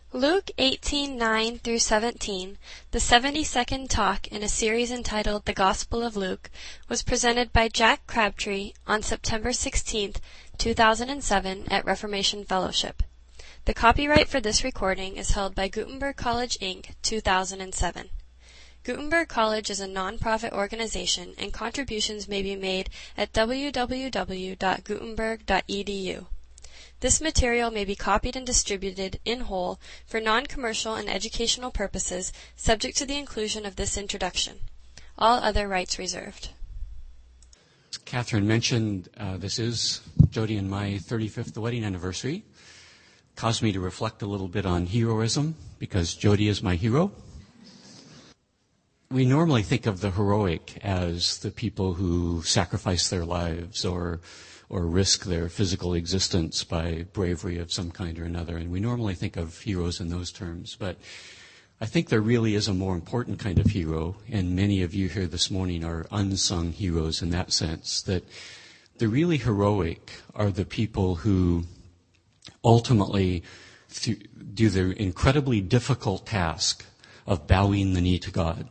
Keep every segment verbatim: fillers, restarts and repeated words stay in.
Luke eighteen nine through seventeen, the seventy-second talk in a series entitled The Gospel of Luke, was presented by Jack Crabtree on September sixteenth, two thousand seven at Reformation Fellowship. The copyright for this recording is held by Gutenberg College, Incorporated, two thousand seven. Gutenberg College is a non-profit organization, and contributions may be made at w w w dot gutenberg dot e d u. This material may be copied and distributed in whole for non-commercial and educational purposes, subject to the inclusion of this introduction. All other rights reserved. As Catherine mentioned, uh, this is Jody and my thirty-fifth wedding anniversary. Caused me to reflect a little bit on heroism, because Jody is my hero. We normally think of the heroic as the people who sacrifice their lives or or risk their physical existence by bravery of some kind or another. And we normally think of heroes in those terms. But I think there really is a more important kind of hero, and many of you here this morning are unsung heroes in that sense, that the really heroic are the people who ultimately do the incredibly difficult task of bowing the knee to God.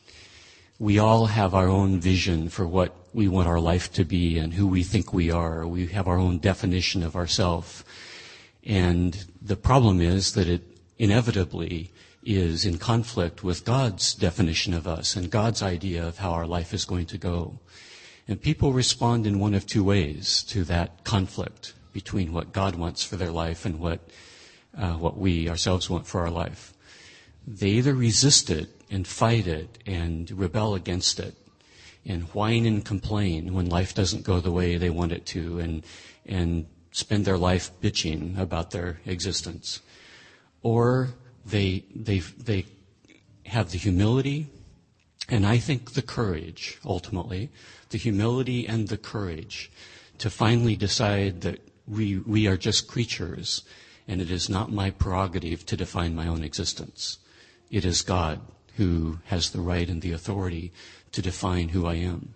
We all have our own vision for what we want our life to be and who we think we are. We have our own definition of ourselves. And the problem is that it inevitably is in conflict with God's definition of us and God's idea of how our life is going to go. And people respond in one of two ways to that conflict between what God wants for their life and what uh, what we ourselves want for our life. They either resist it and fight it and rebel against it and whine and complain when life doesn't go the way they want it to, and and spend their life bitching about their existence. Or they they they have the humility, and I think the courage, ultimately, the humility and the courage to finally decide that we we are just creatures, and it is not my prerogative to define my own existence. It is God who has the right and the authority to define who I am.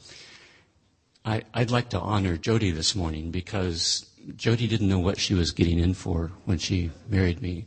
I, I'd like to honor Jody this morning, because Jody didn't know what she was getting in for when she married me.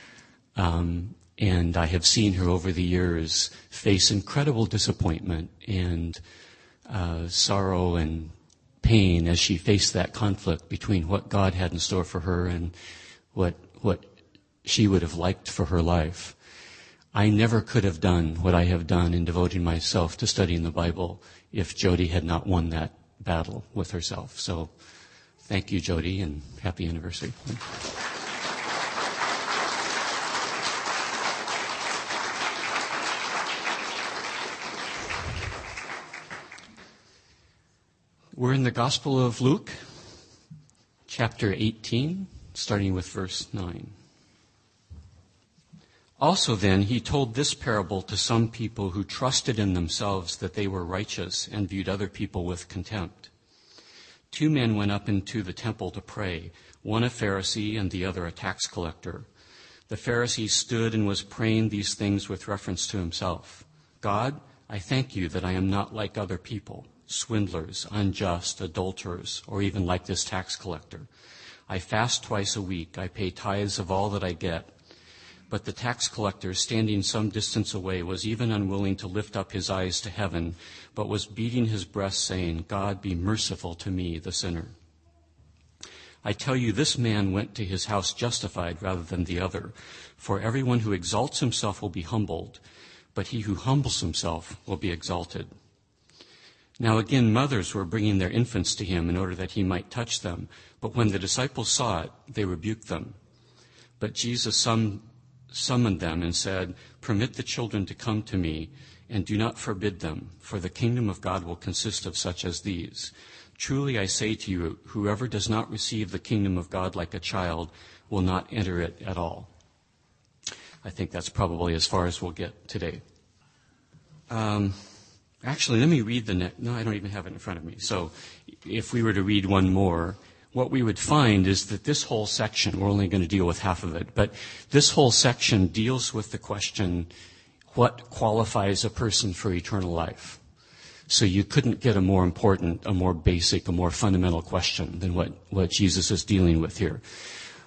Um, and I have seen her over the years face incredible disappointment and uh, sorrow and pain as she faced that conflict between what God had in store for her and what what she would have liked for her life. I never could have done what I have done in devoting myself to studying the Bible if Jody had not won that battle with herself. So thank you, Jody, and happy anniversary. We're in the Gospel of Luke, chapter eighteen, starting with verse nine. Also then, he told this parable to some people who trusted in themselves that they were righteous and viewed other people with contempt. Two men went up into the temple to pray, one a Pharisee and the other a tax collector. The Pharisee stood and was praying these things with reference to himself. God, I thank you that I am not like other people, swindlers, unjust, adulterers, or even like this tax collector. I fast twice a week. I pay tithes of all that I get. But the tax collector, standing some distance away, was even unwilling to lift up his eyes to heaven, but was beating his breast, saying, God, be merciful to me, the sinner. I tell you, this man went to his house justified rather than the other. For everyone who exalts himself will be humbled, but he who humbles himself will be exalted. Now again, mothers were bringing their infants to him in order that he might touch them. But when the disciples saw it, they rebuked them. But Jesus summoned summoned them and said, Permit the children to come to me, and do not forbid them, for the kingdom of God will consist of such as these. Truly I say to you, whoever does not receive the kingdom of God like a child will not enter it at all. I think that's probably as far as we'll get today. Um, actually, let me read the next. No, I don't even have it in front of me. So if we were to read one more, what we would find is that this whole section, we're only going to deal with half of it, but this whole section deals with the question, what qualifies a person for eternal life? So you couldn't get a more important, a more basic, a more fundamental question than what, what Jesus is dealing with here.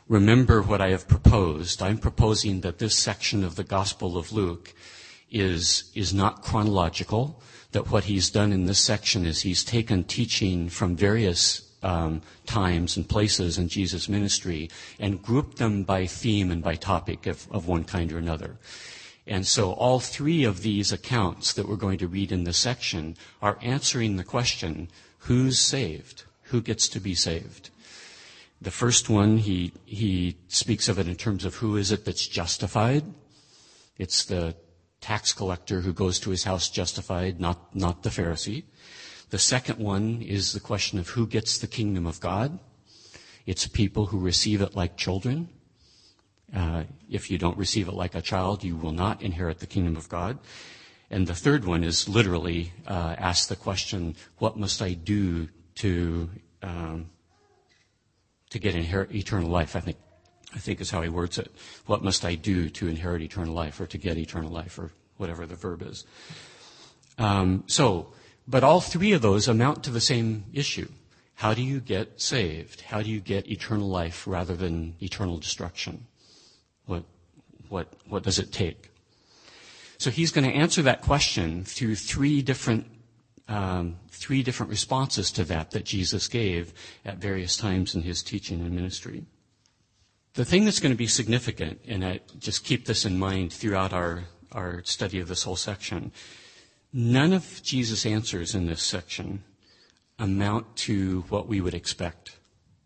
remember what I have proposed. I'm proposing that this section of the Gospel of Luke is, is not chronological, that what he's done in this section is he's taken teaching from various um, times and places in Jesus' ministry and grouped them by theme and by topic of, of one kind or another. And so all three of these accounts that we're going to read in this section are answering the question, who's saved? Who gets to be saved? The first one, he, he speaks of it in terms of who is it that's justified. It's the tax collector who goes to his house justified, not, not the Pharisee. The second one is the question of who gets the kingdom of God. It's people who receive it like children. Uh, if you don't receive it like a child, you will not inherit the kingdom of God. And the third one is literally uh, ask the question, what must I do to um, to get inherit eternal life? I think I think is how he words it. What must I do to inherit eternal life, or to get eternal life, or whatever the verb is? Um, so, but all three of those amount to the same issue. How do you get saved? How do you get eternal life rather than eternal destruction? What, what, what does it take? So he's going to answer that question through three different, um, three different responses to that that Jesus gave at various times in his teaching and ministry. The thing that's going to be significant, and I just keep this in mind throughout our, our study of this whole section, none of Jesus' answers in this section amount to what we would expect.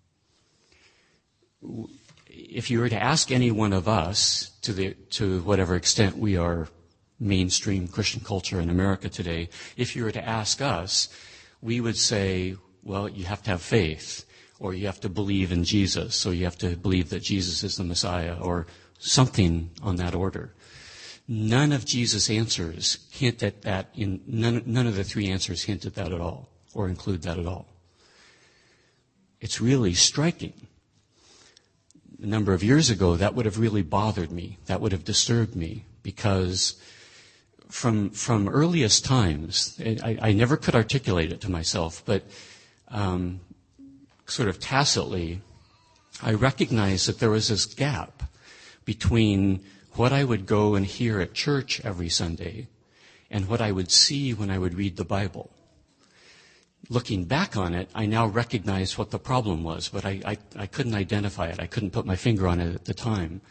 If you were to ask any one of us, to the to whatever extent we are mainstream Christian culture in America today, if you were to ask us, we would say, well, you have to have faith, or you have to believe in Jesus, or you have to believe that Jesus is the Messiah, or something on that order. None of Jesus' answers hint at that. In none, none of the three answers hint at that at all, or include that at all. It's really striking. A number of years ago, that would have really bothered me. That would have disturbed me, because from from earliest times, I, I never could articulate it to myself, but um, sort of tacitly, I recognized that there was this gap between what I would go and hear at church every Sunday and what I would see when I would read the Bible. Looking back on it, I now recognize what the problem was, but I, I, I couldn't identify it. I couldn't put my finger on it at the time.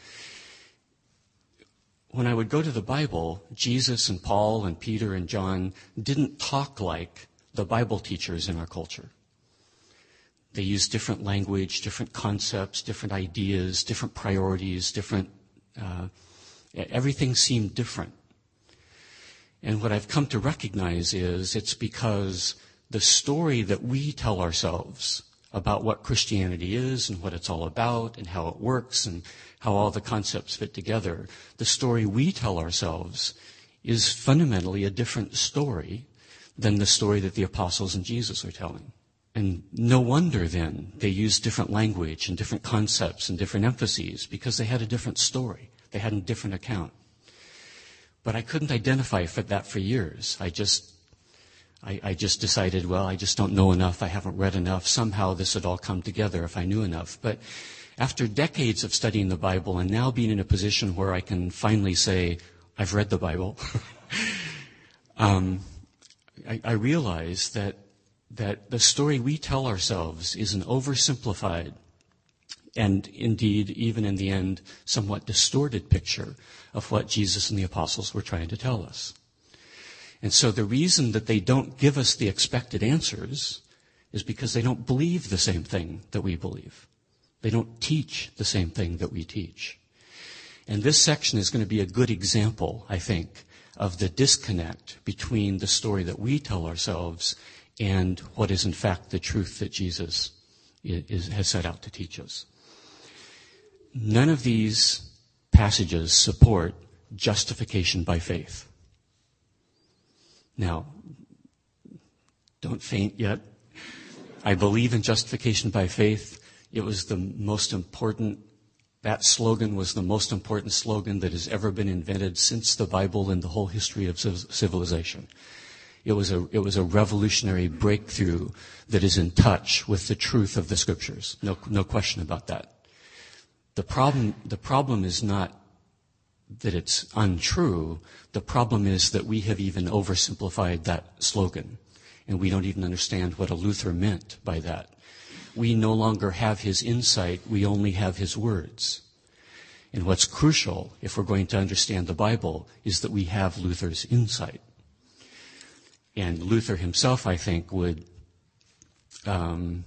When I would go to the Bible, Jesus and Paul and Peter and John didn't talk like the Bible teachers in our culture. They used different language, different concepts, different ideas, different priorities, different, uh, everything seemed different. And what I've come to recognize is it's because the story that we tell ourselves about what Christianity is and what it's all about and how it works and how all the concepts fit together, the story we tell ourselves is fundamentally a different story than the story that the apostles and Jesus are telling. And no wonder then they used different language and different concepts and different emphases, because they had a different story. They had a different account. But I couldn't identify for that for years. I just I, I just decided, well, I just don't know enough. I haven't read enough. Somehow this would all come together if I knew enough. But after decades of studying the Bible and now being in a position where I can finally say, I've read the Bible, um, I, I realize that that the story we tell ourselves is an oversimplified and indeed, even in the end, somewhat distorted picture of what Jesus and the apostles were trying to tell us. And so the reason that they don't give us the expected answers is because they don't believe the same thing that we believe. They don't teach the same thing that we teach. And this section is going to be a good example, I think, of the disconnect between the story that we tell ourselves and what is in fact the truth that Jesus is, has set out to teach us. None of these passages support justification by faith. Now, don't faint yet. I believe in justification by faith. It was the most important, that slogan was the most important slogan that has ever been invented since the Bible in the whole history of civilization. It was a, it was a revolutionary breakthrough that is in touch with the truth of the Scriptures. No, no question about that. The problem, the problem is not that it's untrue. The problem is that we have even oversimplified that slogan, and we don't even understand what a Luther meant by that. We no longer have his insight, we only have his words. And what's crucial, if we're going to understand the Bible, is that we have Luther's insight. And Luther himself, I think, would um,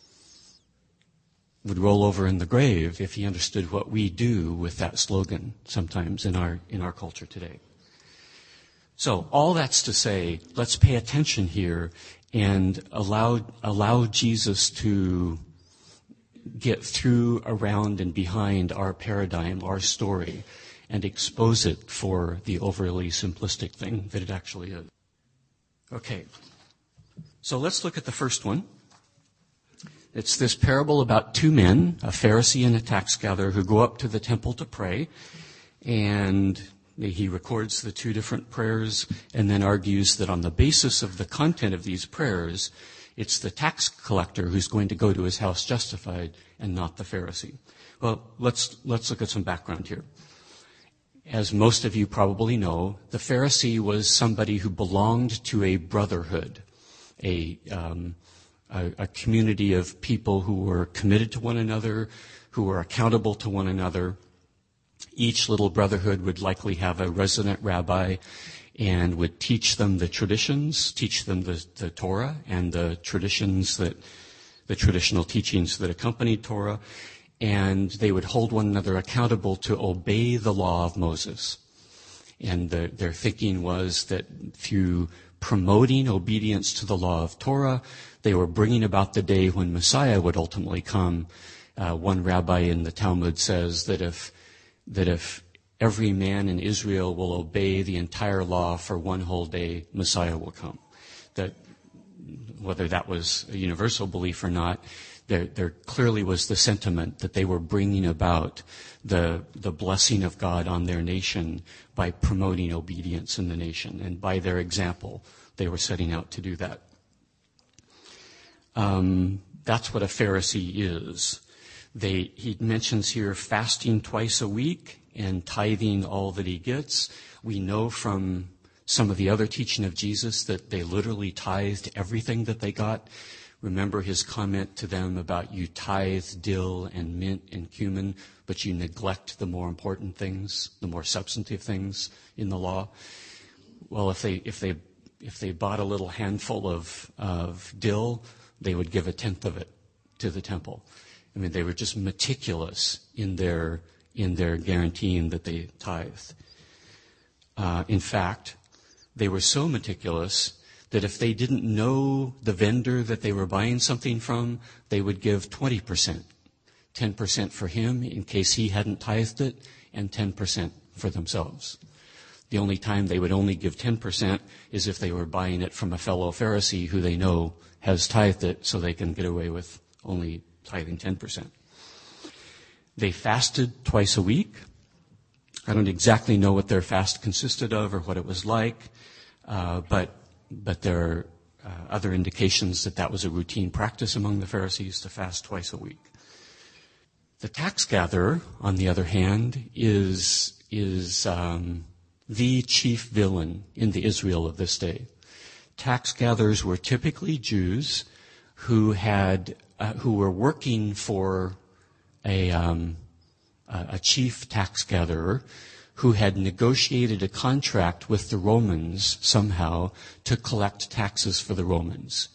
would roll over in the grave if he understood what we do with that slogan sometimes in our in our culture today. So all that's to say, let's pay attention here and allow allow Jesus to get through, around, and behind our paradigm, our story, and expose it for the overly simplistic thing that it actually is. Okay, so let's look at the first one. It's this parable about two men, a Pharisee and a tax gatherer, who go up to the temple to pray, and he records the two different prayers and then argues that on the basis of the content of these prayers, it's the tax collector who's going to go to his house justified and not the Pharisee. Well, let's let's look at some background here. As most of you probably know, the Pharisee was somebody who belonged to a brotherhood, a, um, a, a community of people who were committed to one another, who were accountable to one another. Each little brotherhood would likely have a resident rabbi and would teach them the traditions, teach them the, the Torah and the traditions that, the traditional teachings that accompanied Torah, and they would hold one another accountable to obey the law of Moses. And the, their thinking was that through promoting obedience to the law of Torah, they were bringing about the day when Messiah would ultimately come. Uh, one rabbi in the Talmud says that if that if every man in Israel will obey the entire law for one whole day, Messiah will come. That whether that was a universal belief or not, there, there clearly was the sentiment that they were bringing about the, the blessing of God on their nation by promoting obedience in the nation. And by their example, they were setting out to do that. Um, that's what a Pharisee is. They, he mentions here fasting twice a week and tithing all that he gets. We know from some of the other teaching of Jesus that they literally tithed everything that they got. Remember his comment to them about you tithe dill and mint and cumin, but you neglect the more important things, the more substantive things in the law. Well, if they if they if they bought a little handful of of dill, they would give a tenth of it to the temple. I mean, they were just meticulous in their in their guaranteeing that they tithed. Uh, in fact, they were so meticulous that if they didn't know the vendor that they were buying something from, they would give twenty percent. ten percent for him in case he hadn't tithed it, and ten percent for themselves. The only time they would only give ten percent is if they were buying it from a fellow Pharisee who they know has tithed it, so they can get away with only tithing ten percent. They fasted twice a week. I don't exactly know what their fast consisted of or what it was like, uh, but but there are uh, other indications that that was a routine practice among the Pharisees to fast twice a week. The tax gatherer, on the other hand, is is um, the chief villain in the Israel of this day. Tax gatherers were typically Jews who had uh, who were working for a um, a chief tax gatherer who had negotiated a contract with the Romans somehow to collect taxes for the Romans.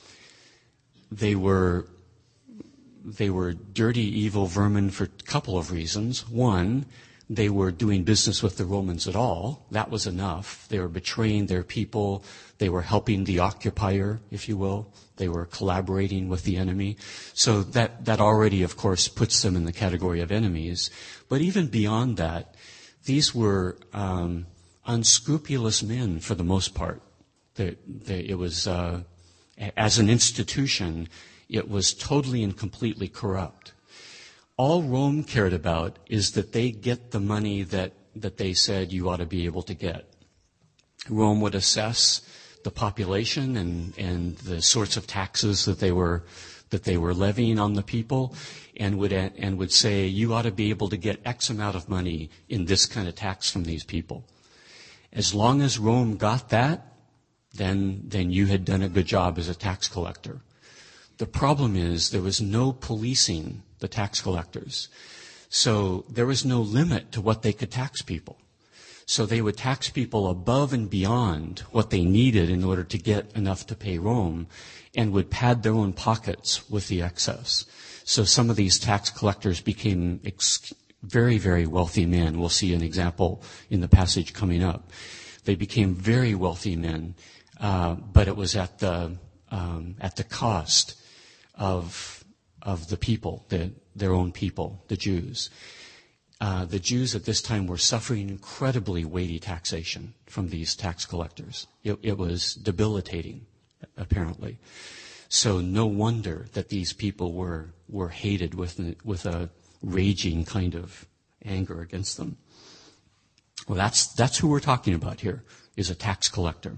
They were they were dirty, evil vermin for a couple of reasons. One, they were doing business with the Romans at all. That was enough. They were betraying their people. They were helping the occupier, if you will. They were collaborating with the enemy. So that, that already, of course, puts them in the category of enemies. But even beyond that, these were um, unscrupulous men for the most part. They, they, it was, uh, as an institution, it was totally and completely corrupt. All Rome cared about is that they get the money that, that they said you ought to be able to get. Rome would assess the population and, and the sorts of taxes that they were that they were levying on the people, and would and would say, you ought to be able to get X amount of money in this kind of tax from these people. As long as Rome got that, then then you had done a good job as a tax collector. The problem is there was no policing the tax collectors. So there was no limit to what they could tax people. So they would tax people above and beyond what they needed in order to get enough to pay Rome, and would pad their own pockets with the excess. So some of these tax collectors became ex- very, very wealthy men. We'll see an example in the passage coming up. They became very wealthy men, uh, but it was at the um, at the cost of of the people, the, their own people, the Jews. Uh, the Jews at this time were suffering incredibly weighty taxation from these tax collectors. It, it was debilitating, apparently. So no wonder that these people were were hated with with a raging kind of anger against them. Well, that's that's who we're talking about here, is a tax collector.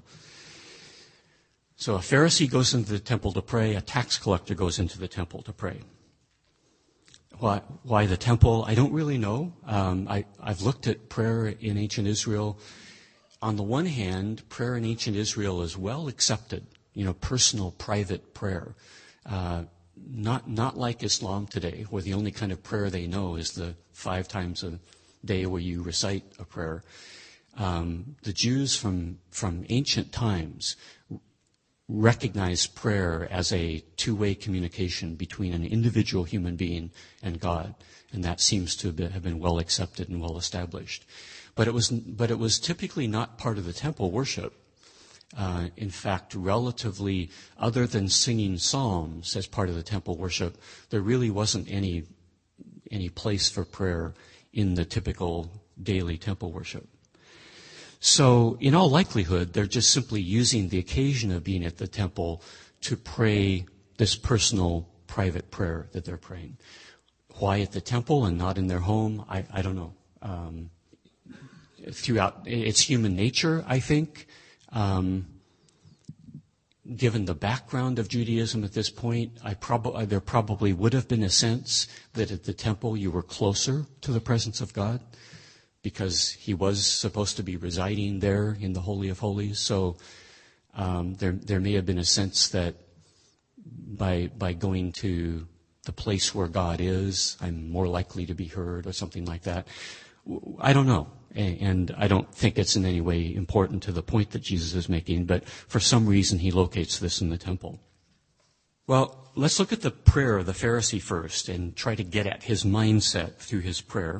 So a Pharisee goes into the temple to pray, a tax collector goes into the temple to pray. Why, why the temple? I don't really know. Um, I, I've looked at prayer in ancient Israel. On the one hand, prayer in ancient Israel is well accepted, you know, personal, private prayer. Uh, not not like Islam today, where the only kind of prayer they know is the five times a day where you recite a prayer. Um, the Jews from from ancient times recognize prayer as a two-way communication between an individual human being and God, and that seems to have been well accepted and well established. But it was, but it was typically not part of the temple worship. Uh, in fact, relatively, other than singing psalms as part of the temple worship, there really wasn't any any place for prayer in the typical daily temple worship. So, in all likelihood, they're just simply using the occasion of being at the temple to pray this personal, private prayer that they're praying. Why at the temple and not in their home? I, I don't know. Um, throughout, it's human nature, I think. Um, given the background of Judaism at this point, I prob- there probably would have been a sense that at the temple you were closer to the presence of God, because he was supposed to be residing there in the Holy of Holies. So um, there there may have been a sense that by by going to the place where God is, I'm more likely to be heard, or something like that. I don't know. And I don't think it's in any way important to the point that Jesus is making, but for some reason he locates this in the temple. Well, let's look at the prayer of the Pharisee first and try to get at his mindset through his prayer.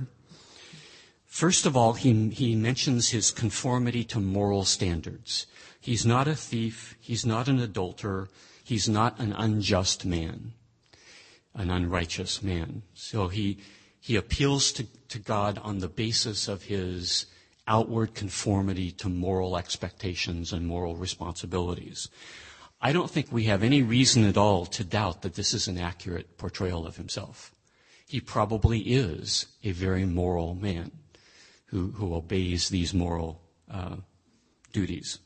First of all, he, he mentions his conformity to moral standards. He's not a thief. He's not an adulterer. He's not an unjust man, an unrighteous man. So he he appeals to, to God on the basis of his outward conformity to moral expectations and moral responsibilities. I don't think we have any reason at all to doubt that this is an accurate portrayal of himself. He probably is a very moral man who, who obeys these moral uh, duties.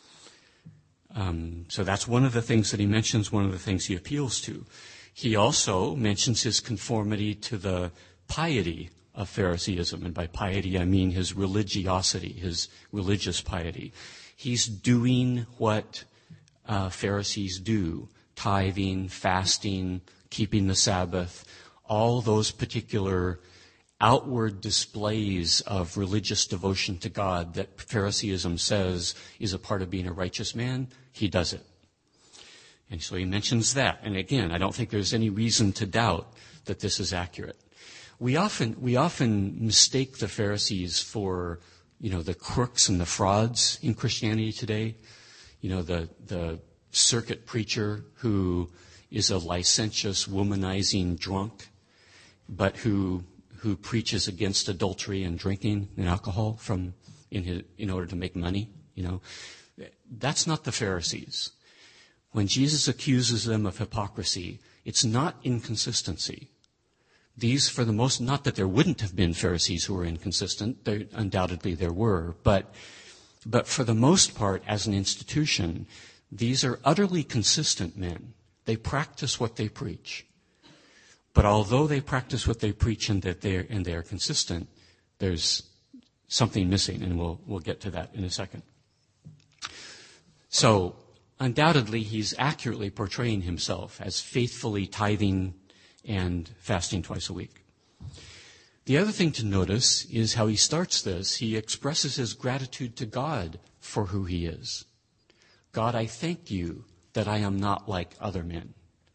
Um, so that's one of the things that he mentions, one of the things he appeals to. He also mentions his conformity to the piety of Phariseeism, and by piety I mean his religiosity, his religious piety. He's doing what uh, Pharisees do, tithing, fasting, keeping the Sabbath, all those particular outward displays of religious devotion to God that Phariseeism says is a part of being a righteous man. He does it. And so he mentions that. And again, I don't think there's any reason to doubt that this is accurate. We often we often mistake the Pharisees for, you know, the crooks and the frauds in Christianity today. You know, the the circuit preacher who is a licentious, womanizing drunk, but who who preaches against adultery and drinking and alcohol from in his, in order to make money. You know, that's not the Pharisees. When Jesus accuses them of hypocrisy, it's not inconsistency. These, for the most, not that there wouldn't have been Pharisees who were inconsistent, there, undoubtedly there were, but, but for the most part, as an institution, these are utterly consistent men. They practice what they preach. But although they practice what they preach and that they're and they are consistent, there's something missing, and we'll we'll get to that in a second. So undoubtedly, he's accurately portraying himself as faithfully tithing and fasting twice a week. The other thing to notice is how he starts this. He expresses his gratitude to God for who he is. God, I thank you that I am not like other men.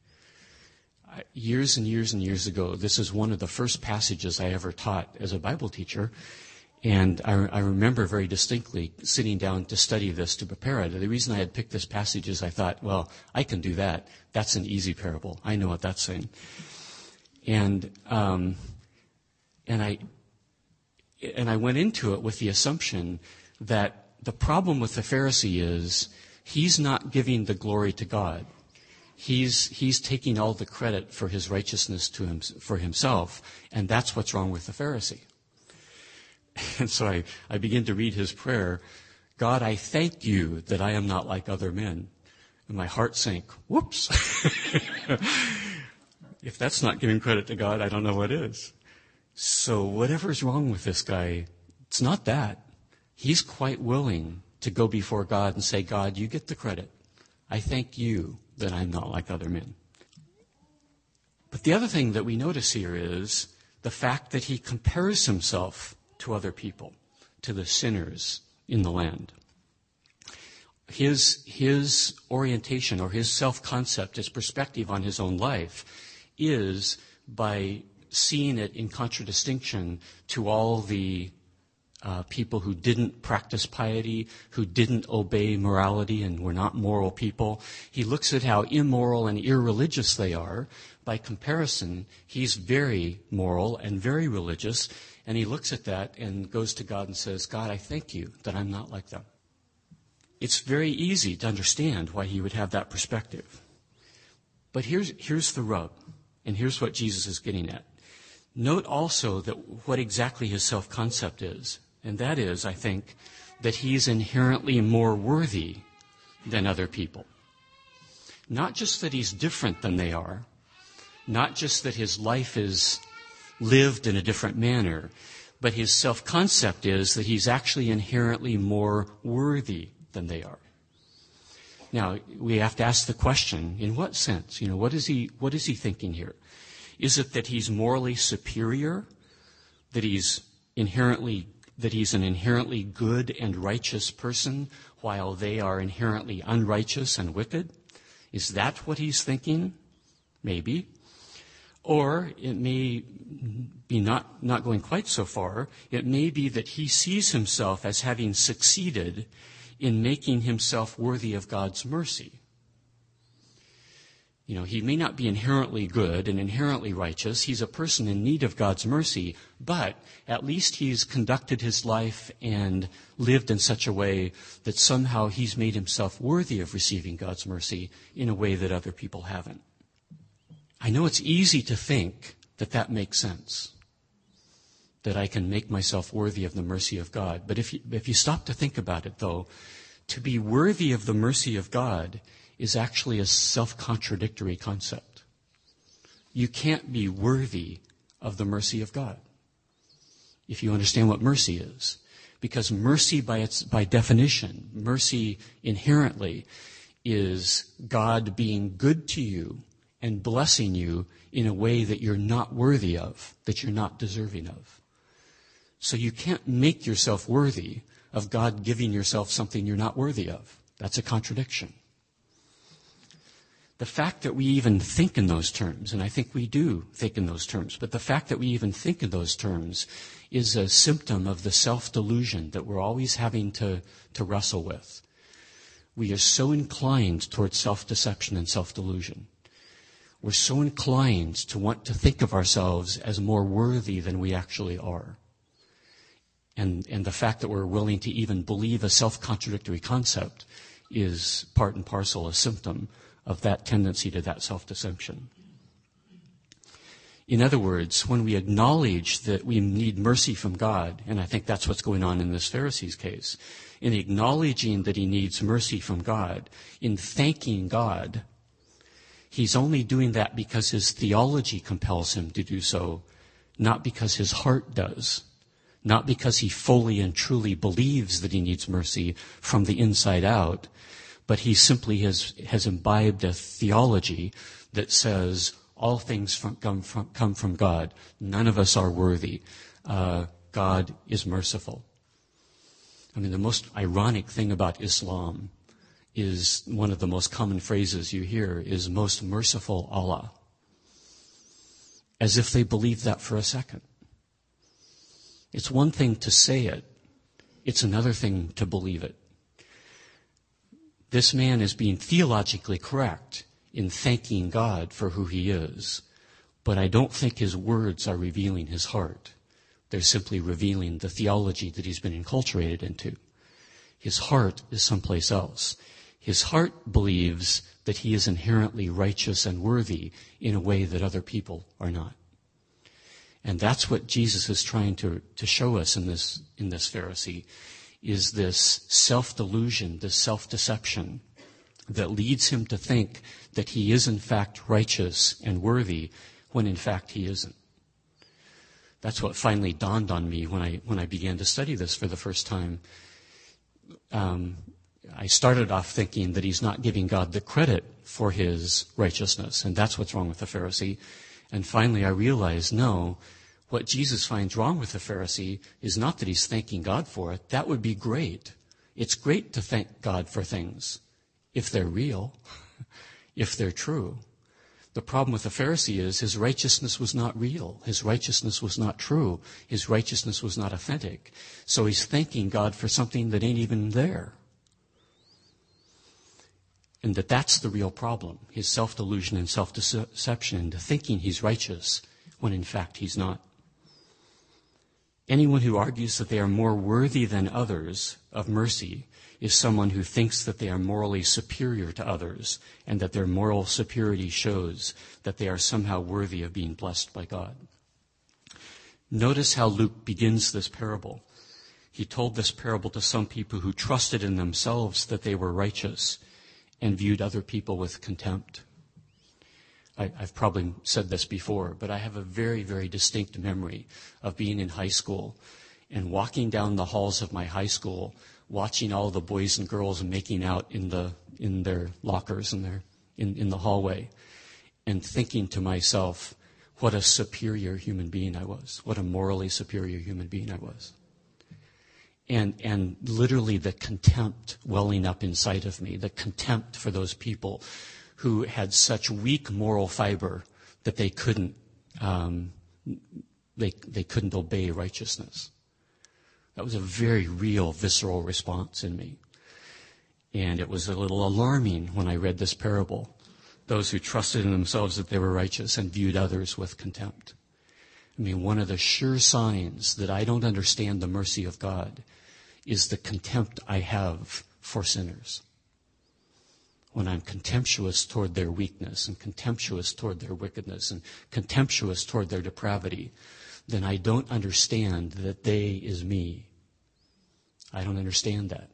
Years and years and years ago, this is one of the first passages I ever taught as a Bible teacher. And I, I remember very distinctly sitting down to study this, to prepare it. The reason I had picked this passage is I thought, well, I can do that. That's an easy parable. I know what that's saying. And um, and I and I went into it with the assumption that the problem with the Pharisee is he's not giving the glory to God. He's he's taking all the credit for his righteousness to him for himself, and that's what's wrong with the Pharisee. And so I, I begin to read his prayer. God, I thank you that I am not like other men. And my heart sank. Whoops. If that's not giving credit to God, I don't know what is. So whatever's wrong with this guy, it's not that. He's quite willing to go before God and say, God, you get the credit. I thank you that I'm not like other men. But the other thing that we notice here is the fact that he compares himself to other people, to the sinners in the land. His, his orientation or his self-concept, his perspective on his own life is by seeing it in contradistinction to all the uh, people who didn't practice piety, who didn't obey morality and were not moral people. He looks at how immoral and irreligious they are. By comparison, he's very moral and very religious. And he looks at that and goes to God and says, God, I thank you that I'm not like them. It's very easy to understand why he would have that perspective. But here's, here's the rub, and here's what Jesus is getting at. Note also that what exactly his self-concept is, and that is, I think, that he's inherently more worthy than other people. Not just that he's different than they are, not just that his life is lived in a different manner, but his self-concept is that he's actually inherently more worthy than they are. Now, we have to ask the question, in what sense? You know, what is he, what is he thinking here? Is it that he's morally superior? That he's inherently, that he's an inherently good and righteous person while they are inherently unrighteous and wicked? Is that what he's thinking? Maybe. Or it may be not, not going quite so far. It may be that he sees himself as having succeeded in making himself worthy of God's mercy. You know, he may not be inherently good and inherently righteous. He's a person in need of God's mercy, but at least he's conducted his life and lived in such a way that somehow he's made himself worthy of receiving God's mercy in a way that other people haven't. I know it's easy to think that that makes sense, that I can make myself worthy of the mercy of God. But if you, if you stop to think about it, though, to be worthy of the mercy of God is actually a self-contradictory concept. You can't be worthy of the mercy of God if you understand what mercy is. Because mercy by its, by definition, mercy inherently is God being good to you and blessing you in a way that you're not worthy of, that you're not deserving of. So you can't make yourself worthy of God giving yourself something you're not worthy of. That's a contradiction. The fact that we even think in those terms, and I think we do think in those terms, but the fact that we even think in those terms is a symptom of the self-delusion that we're always having to, to wrestle with. We are so inclined towards self-deception and self-delusion. We're so inclined to want to think of ourselves as more worthy than we actually are. And, and the fact that we're willing to even believe a self-contradictory concept is part and parcel a symptom of that tendency to that self-deception. In other words, when we acknowledge that we need mercy from God, and I think that's what's going on in this Pharisee's case, in acknowledging that he needs mercy from God, in thanking God, He's only doing that because his theology compels him to do so, not because his heart does, not because he fully and truly believes that he needs mercy from the inside out, but he simply has, has imbibed a theology that says all things from, come, from, come from God. None of us are worthy. Uh, God is merciful. I mean, the most ironic thing about Islam is one of the most common phrases you hear is most merciful Allah. As if they believe that for a second. It's one thing to say it. It's another thing to believe it. This man is being theologically correct in thanking God for who he is, but I don't think his words are revealing his heart. They're simply revealing the theology that he's been enculturated into. His heart is someplace else. His heart believes that he is inherently righteous and worthy in a way that other people are not. And that's what Jesus is trying to, to show us in this, in this Pharisee, is this self-delusion, this self-deception that leads him to think that he is in fact righteous and worthy when in fact he isn't. That's what finally dawned on me when I, when I began to study this for the first time. Um, I started off thinking that he's not giving God the credit for his righteousness, and that's what's wrong with the Pharisee. And finally I realized, no, what Jesus finds wrong with the Pharisee is not that he's thanking God for it. That would be great. It's great to thank God for things, if they're real, if they're true. The problem with the Pharisee is his righteousness was not real. His righteousness was not true. His righteousness was not authentic. So he's thanking God for something that ain't even there. And that that's the real problem, his self-delusion and self-deception into thinking he's righteous when in fact he's not. Anyone who argues that they are more worthy than others of mercy is someone who thinks that they are morally superior to others and that their moral superiority shows that they are somehow worthy of being blessed by God. Notice how Luke begins this parable. He told this parable to some people who trusted in themselves that they were righteous and viewed other people with contempt. I, I've probably said this before, but I have a very, very distinct memory of being in high school and walking down the halls of my high school, watching all the boys and girls making out in the in their lockers in their in, in the hallway, and thinking to myself, what a superior human being I was, what a morally superior human being I was. And and literally the contempt welling up inside of me, the contempt for those people who had such weak moral fiber that they couldn't um, they they couldn't obey righteousness. That was a very real, visceral response in me. And it was a little alarming when I read this parable. Those who trusted in themselves that they were righteous and viewed others with contempt. I mean, one of the sure signs that I don't understand the mercy of God is the contempt I have for sinners. When I'm contemptuous toward their weakness and contemptuous toward their wickedness and contemptuous toward their depravity, then I don't understand that they is me. I don't understand that.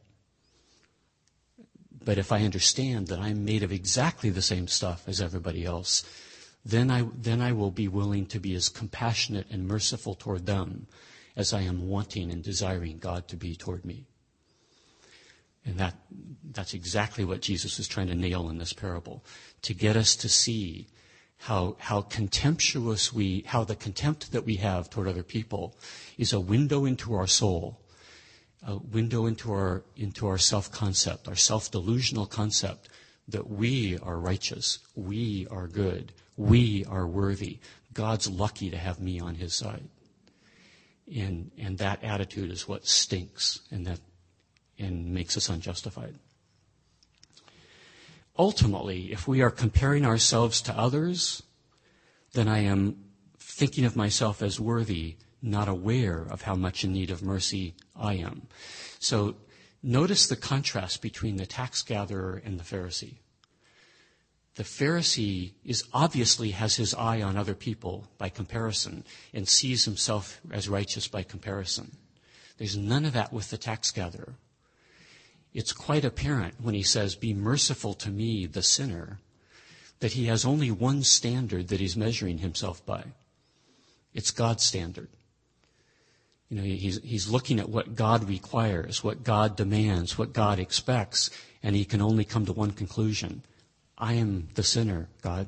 But if I understand that I'm made of exactly the same stuff as everybody else, then I then I will be willing to be as compassionate and merciful toward them as I am wanting and desiring God to be toward me. And that that's exactly what Jesus is trying to nail in this parable, to get us to see how how contemptuous we, how the contempt that we have toward other people is a window into our soul, a window into our into our self-concept, our self-delusional concept that we are righteous, we are good, we are worthy. God's lucky to have me on his side. And and that attitude is what stinks and that and makes us unjustified. Ultimately, if we are comparing ourselves to others, then I am thinking of myself as worthy, not aware of how much in need of mercy I am. So notice the contrast between the tax gatherer and the Pharisee. The Pharisee is obviously has his eye on other people by comparison and sees himself as righteous by comparison. There's none of that with the tax gatherer. It's quite apparent when he says, "Be merciful to me, the sinner," that he has only one standard that he's measuring himself by. It's God's standard. You know, he's, he's looking at what God requires, what God demands, what God expects, and he can only come to one conclusion. I am the sinner, God.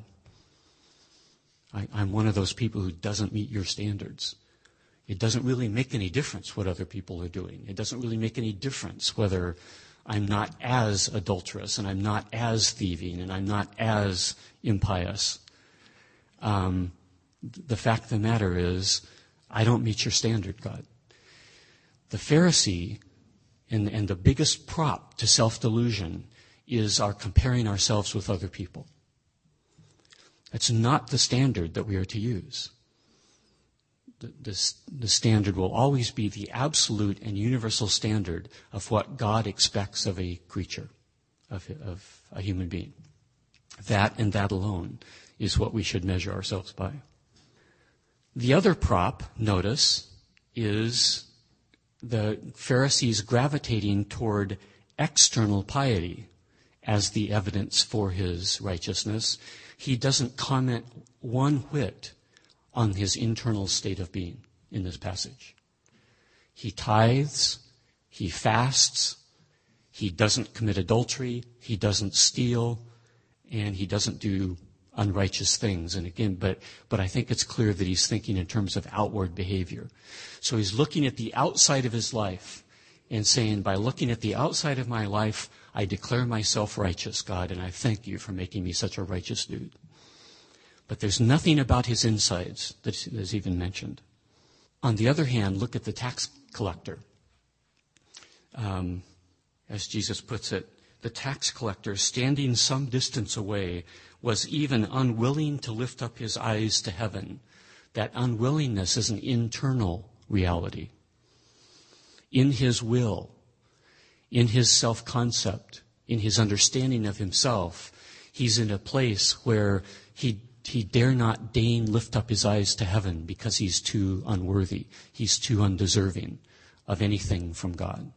I, I'm one of those people who doesn't meet your standards. It doesn't really make any difference what other people are doing. It doesn't really make any difference whether I'm not as adulterous and I'm not as thieving and I'm not as impious. Um, the fact of the matter is, I don't meet your standard, God. The Pharisee and, and the biggest prop to self-delusion is our comparing ourselves with other people. That's not the standard that we are to use. The, the, the standard will always be the absolute and universal standard of what God expects of a creature, of, of a human being. That and that alone is what we should measure ourselves by. The other prop, notice, is the Pharisees gravitating toward external piety as the evidence for his righteousness. He doesn't comment one whit on his internal state of being in this passage. He tithes, he fasts, he doesn't commit adultery, he doesn't steal, and he doesn't do unrighteous things. And again, but, but I think it's clear that he's thinking in terms of outward behavior. So he's looking at the outside of his life and saying, by looking at the outside of my life, I declare myself righteous, God, and I thank you for making me such a righteous dude. But there's nothing about his insides that is even mentioned. On the other hand, look at the tax collector. Um, as Jesus puts it, the tax collector, standing some distance away, was even unwilling to lift up his eyes to heaven. That unwillingness is an internal reality. In his will, in his self-concept, in his understanding of himself, he's in a place where he he dare not deign lift up his eyes to heaven because he's too unworthy. He's too undeserving of anything from God.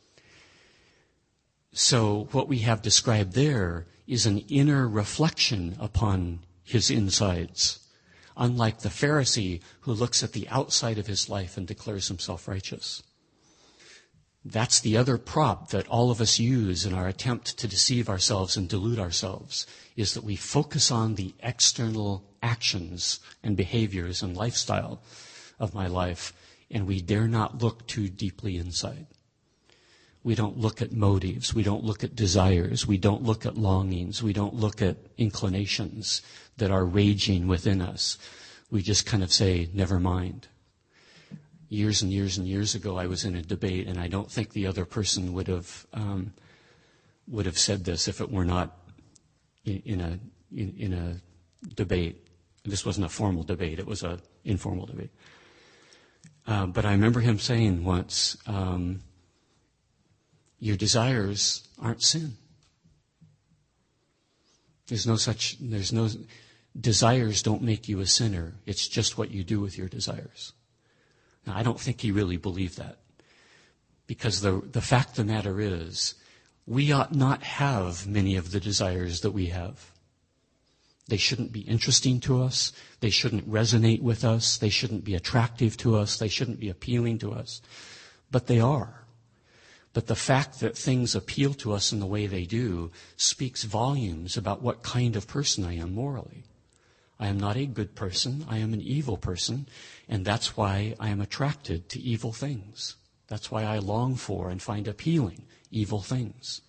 So what we have described there is an inner reflection upon his insides, unlike the Pharisee who looks at the outside of his life and declares himself righteous. That's the other prop that all of us use in our attempt to deceive ourselves and delude ourselves, is that we focus on the external actions and behaviors and lifestyle of my life, and we dare not look too deeply inside. We don't look at motives. We don't look at desires. We don't look at longings. We don't look at inclinations that are raging within us. We just kind of say, never mind. Years and years and years ago, I was in a debate, and I don't think the other person would have um, would have said this if it were not in, in a in, in a debate. This wasn't a formal debate; it was an informal debate. Uh, but I remember him saying once, um, "Your desires aren't sin. There's no such. There's no desires don't make you a sinner. It's just what you do with your desires." Now, I don't think he really believed that, because the the fact of the matter is, we ought not have many of the desires that we have. They shouldn't be interesting to us. They shouldn't resonate with us. They shouldn't be attractive to us. They shouldn't be appealing to us. But they are. But the fact that things appeal to us in the way they do speaks volumes about what kind of person I am morally. I am not a good person. I am an evil person. And that's why I am attracted to evil things. That's why I long for and find appealing evil things.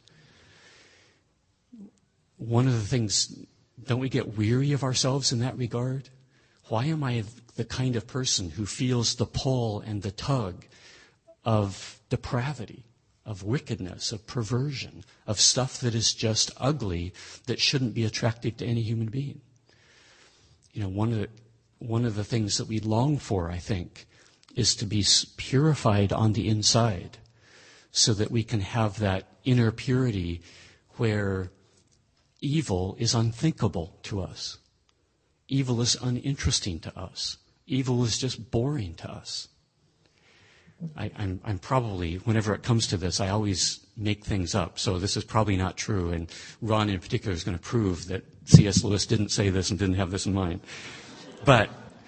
One of the things, don't we get weary of ourselves in that regard? Why am I the kind of person who feels the pull and the tug of depravity, of wickedness, of perversion, of stuff that is just ugly, that shouldn't be attractive to any human being? You know, one of the, one of the things that we long for, I think, is to be purified on the inside so that we can have that inner purity where evil is unthinkable to us. Evil is uninteresting to us. Evil is just boring to us. I, I'm, I'm probably, whenever it comes to this, I always make things up. So this is probably not true. And Ron in particular is going to prove that C S Lewis didn't say this and didn't have this in mind. But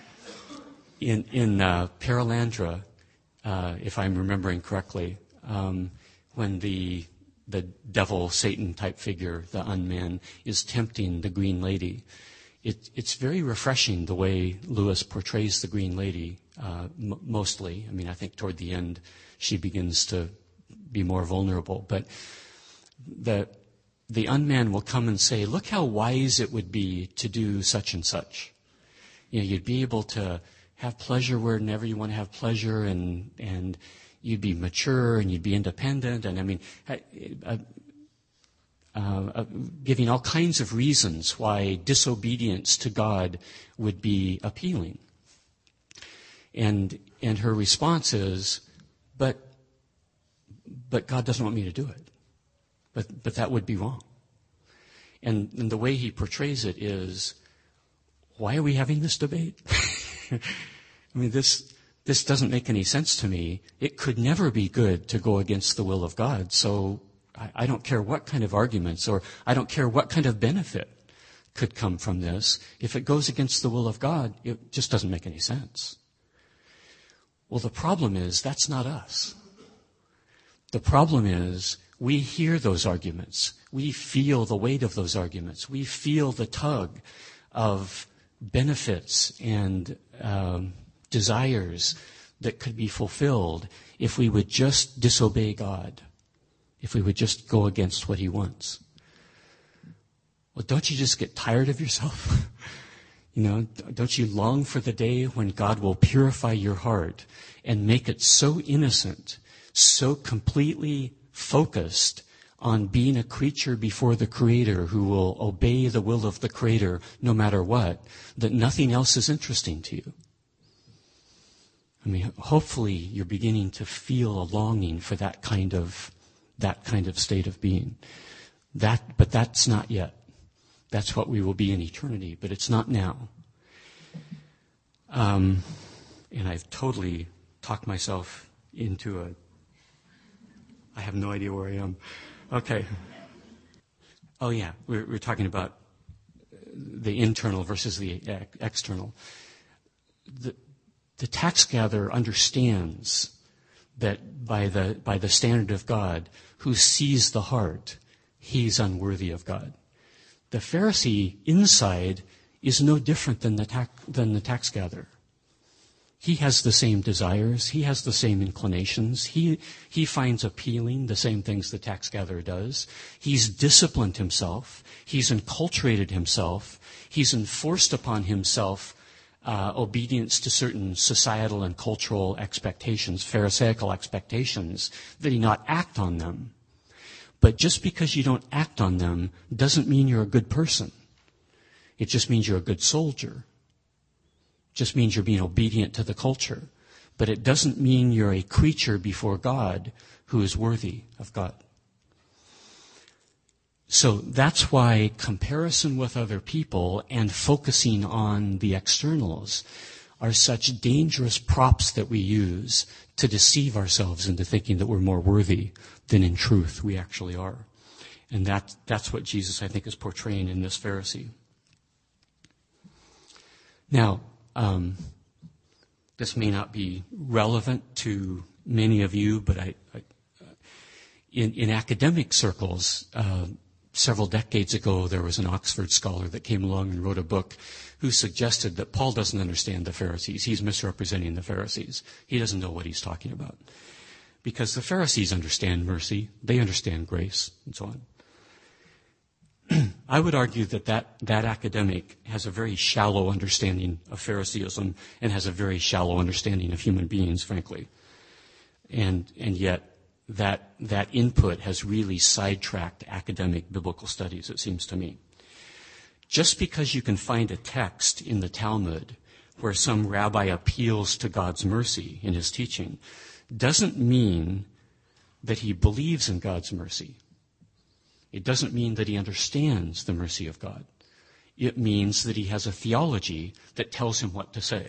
in, in uh, Paralandra, uh, if I'm remembering correctly, um, when the the devil, Satan type figure, the unman, is tempting the Green Lady, it, it's very refreshing the way Lewis portrays the Green Lady, uh, m- mostly. I mean, I think toward the end she begins to be more vulnerable. But the the unman will come and say, look how wise it would be to do such and such. You know, you'd be able to have pleasure wherever you want to have pleasure, and and you'd be mature and you'd be independent. And I mean, uh, uh, uh, giving all kinds of reasons why disobedience to God would be appealing. And and her response is, but but God doesn't want me to do it. But but that would be wrong. And, and the way he portrays it is, why are we having this debate? I mean, this this doesn't make any sense to me. It could never be good to go against the will of God. So I, I don't care what kind of arguments, or I don't care what kind of benefit could come from this. If it goes against the will of God, it just doesn't make any sense. Well, the problem is that's not us. The problem is we hear those arguments. We feel the weight of those arguments. We feel the tug of benefits and um, desires that could be fulfilled if we would just disobey God, if we would just go against what he wants. Well, don't you just get tired of yourself? You know, don't you long for the day when God will purify your heart and make it so innocent, so completely focused on being a creature before the Creator who will obey the will of the Creator no matter what, that nothing else is interesting to you? I mean, hopefully you're beginning to feel a longing for that kind of that kind of state of being. That, but that's not yet. That's what we will be in eternity, but it's not now. Um, and I've totally talked myself into a, I have no idea where I am. Okay. Oh yeah, we're, we're talking about the internal versus the external. The, the tax gatherer understands that by the, by the standard of God, who sees the heart, he's unworthy of God. The Pharisee inside is no different than the tax, than the tax gatherer. He has the same desires. He has the same inclinations. He, he finds appealing the same things the tax gatherer does. He's disciplined himself. He's enculturated himself. He's enforced upon himself uh, obedience to certain societal and cultural expectations, Pharisaical expectations, that he not act on them. But just because you don't act on them doesn't mean you're a good person. It just means you're a good soldier. Just means you're being obedient to the culture. But it doesn't mean you're a creature before God who is worthy of God. So that's why comparison with other people and focusing on the externals are such dangerous props that we use to deceive ourselves into thinking that we're more worthy than in truth we actually are. And that, that's what Jesus, I think, is portraying in this Pharisee. Now, Um, this may not be relevant to many of you, but I, I, in, in academic circles, uh, several decades ago, there was an Oxford scholar that came along and wrote a book who suggested that Paul doesn't understand the Pharisees. He's misrepresenting the Pharisees. He doesn't know what he's talking about. Because the Pharisees understand mercy, they understand grace, and so on. I would argue that, that that academic has a very shallow understanding of Phariseeism and has a very shallow understanding of human beings, frankly. And and yet that that input has really sidetracked academic biblical studies, it seems to me. Just because you can find a text in the Talmud where some rabbi appeals to God's mercy in his teaching doesn't mean that he believes in God's mercy. It doesn't mean that he understands the mercy of God. It means that he has a theology that tells him what to say.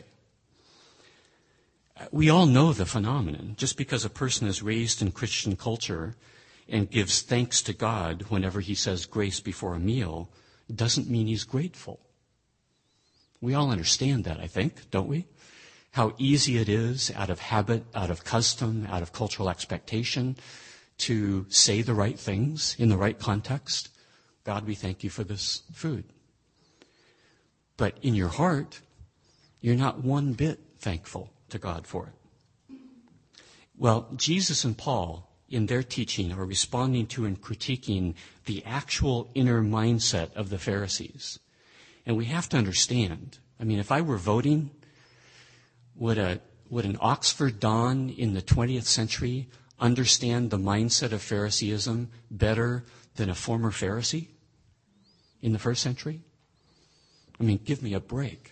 We all know the phenomenon. Just because a person is raised in Christian culture and gives thanks to God whenever he says grace before a meal doesn't mean he's grateful. We all understand that, I think, don't we? How easy it is out of habit, out of custom, out of cultural expectation to say the right things in the right context. God, we thank you for this food. But in your heart, you're not one bit thankful to God for it. Well, Jesus and Paul, in their teaching, are responding to and critiquing the actual inner mindset of the Pharisees. And we have to understand, I mean, if I were voting, would a would an Oxford Don in the twentieth century understand the mindset of Phariseeism better than a former Pharisee in the first century? I mean, give me a break.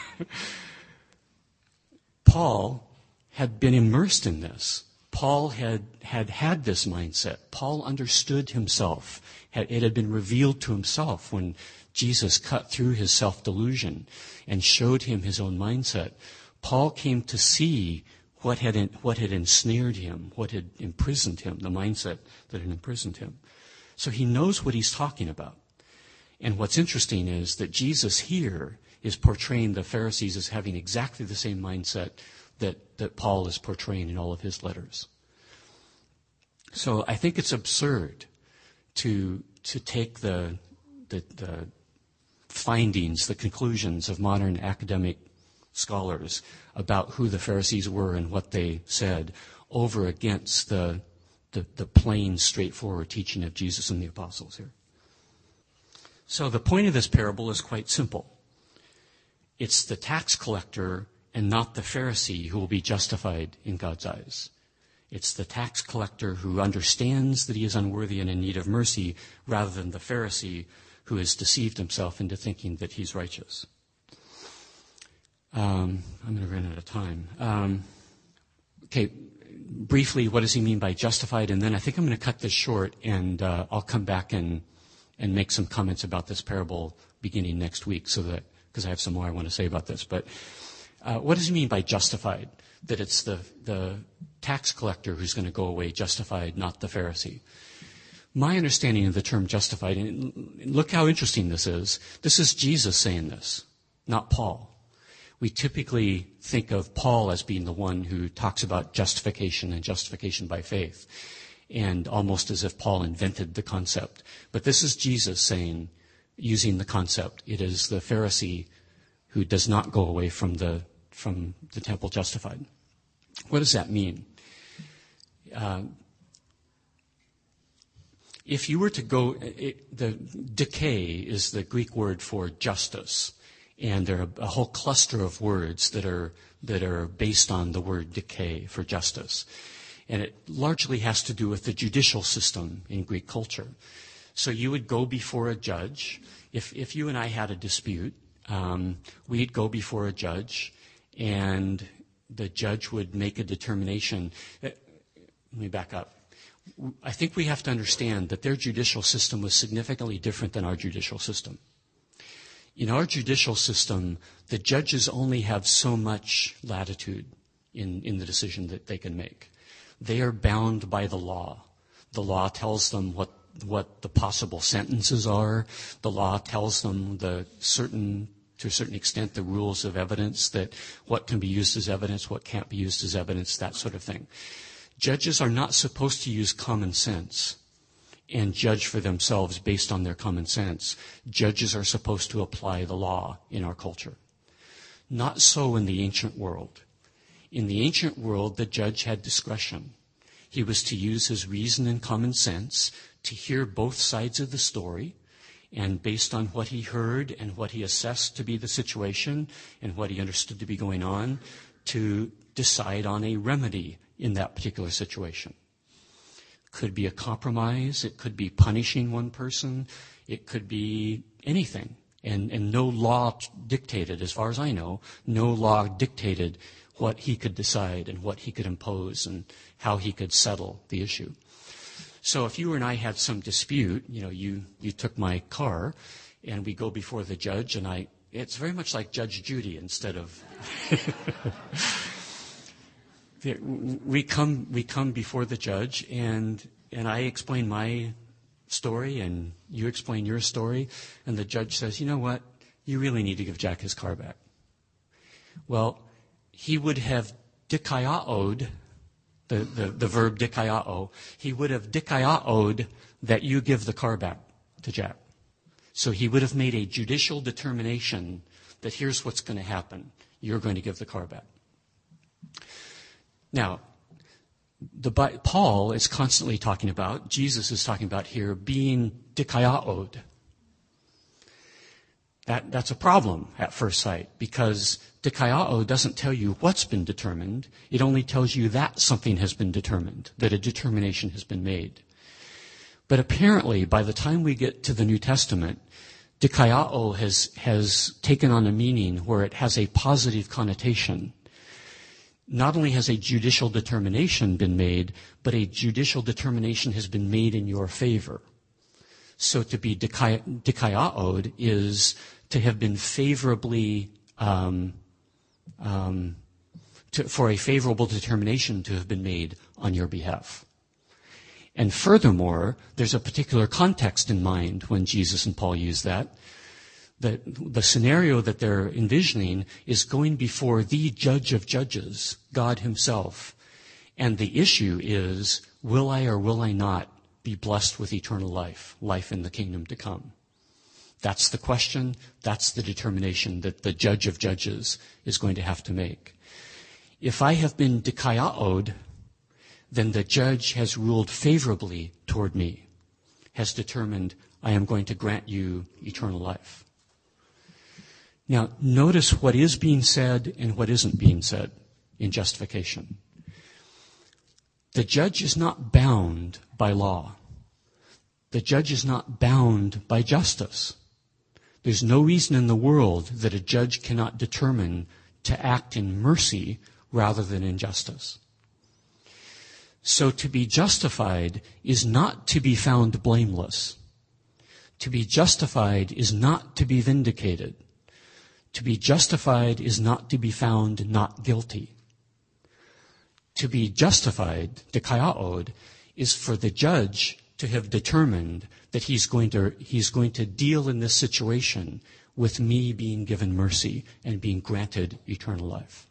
Paul had been immersed in this. Paul had, had had this mindset. Paul understood himself. It had been revealed to himself when Jesus cut through his self-delusion and showed him his own mindset. Paul came to see what had, what had ensnared him, what had imprisoned him, the mindset that had imprisoned him. So he knows what he's talking about. And what's interesting is that Jesus here is portraying the Pharisees as having exactly the same mindset that, that Paul is portraying in all of his letters. So I think it's absurd to to take the the, the findings, the conclusions of modern academic scholars about who the Pharisees were and what they said over against the the, the plain, straightforward teaching of Jesus and the apostles here. So the point of this parable is quite simple. It's the tax collector and not the Pharisee who will be justified in God's eyes. It's the tax collector who understands that he is unworthy and in need of mercy rather than the Pharisee who has deceived himself into thinking that he's righteous. Um, I'm going to run out of time. Um, okay, briefly, what does he mean by justified? And then I think I'm going to cut this short, and uh, I'll come back and, and make some comments about this parable beginning next week, so that because I have some more I want to say about this. But uh, what does he mean by justified? That it's the, the tax collector who's going to go away justified, not the Pharisee. My understanding of the term justified, and look how interesting this is. This is Jesus saying this, not Paul. We typically think of Paul as being the one who talks about justification and justification by faith, and almost as if Paul invented the concept. But this is Jesus saying, using the concept, it is the Pharisee who does not go away from the from the temple justified. What does that mean? Uh, if you were to go, it, the decay is the Greek word for justice, and there are a whole cluster of words that are that are based on the word decay for justice, and it largely has to do with the judicial system in Greek culture. So you would go before a judge. If if you and I had a dispute, um, we'd go before a judge, and the judge would make a determination. Let me back up. I think we have to understand that their judicial system was significantly different than our judicial system. In our judicial system, the judges only have so much latitude in, in the decision that they can make. They are bound by the law. The law tells them what, what the possible sentences are. The law tells them the certain to a certain extent, the rules of evidence, that what can be used as evidence, what can't be used as evidence, that sort of thing. Judges are not supposed to use common sense and judge for themselves based on their common sense. Judges are supposed to apply the law in our culture. Not so in the ancient world. In the ancient world, the judge had discretion. He was to use his reason and common sense to hear both sides of the story, and based on what he heard and what he assessed to be the situation and what he understood to be going on, to decide on a remedy in that particular situation. Could be a compromise. It could be punishing one person. It could be anything. And, and no law dictated, as far as I know, no law dictated what he could decide and what he could impose and how he could settle the issue. So if you and I had some dispute, you know, you, you took my car, and we go before the judge, and I, it's very much like Judge Judy instead of, we come, we come before the judge, and, and I explain my story and you explain your story, and the judge says, you know what, you really need to give Jack his car back. Well, he would have dikaiao'd, the, the, the verb dikaiao, he would have dikaiao'd that you give the car back to Jack. So he would have made a judicial determination that here's what's going to happen. You're going to give the car back. Now, the, Paul is constantly talking about, Jesus is talking about here, being dikaiao'd. That, that's a problem at first sight, because dikaiao doesn't tell you what's been determined. It only tells you that something has been determined, that a determination has been made. But apparently, by the time we get to the New Testament, dikaiao has, has taken on a meaning where it has a positive connotation. Not only has a judicial determination been made, but a judicial determination has been made in your favor. So to be dikai, dikaiao'd is to have been favorably, um, um, to, for a favorable determination to have been made on your behalf. And furthermore, there's a particular context in mind when Jesus and Paul use that. The, the scenario that they're envisioning is going before the judge of judges, God himself. And the issue is, will I or will I not be blessed with eternal life, life in the kingdom to come? That's the question. That's the determination that the judge of judges is going to have to make. If I have been dikaiao'd, then the judge has ruled favorably toward me, has determined I am going to grant you eternal life. Now, notice what is being said and what isn't being said in justification. The judge is not bound by law. The judge is not bound by justice. There's no reason in the world that a judge cannot determine to act in mercy rather than in justice. So to be justified is not to be found blameless. To be justified is not to be vindicated. To be justified is not to be found not guilty. To be justified, dikaiao'd, is for the judge to have determined that he's going to, he's going to deal in this situation with me being given mercy and being granted eternal life.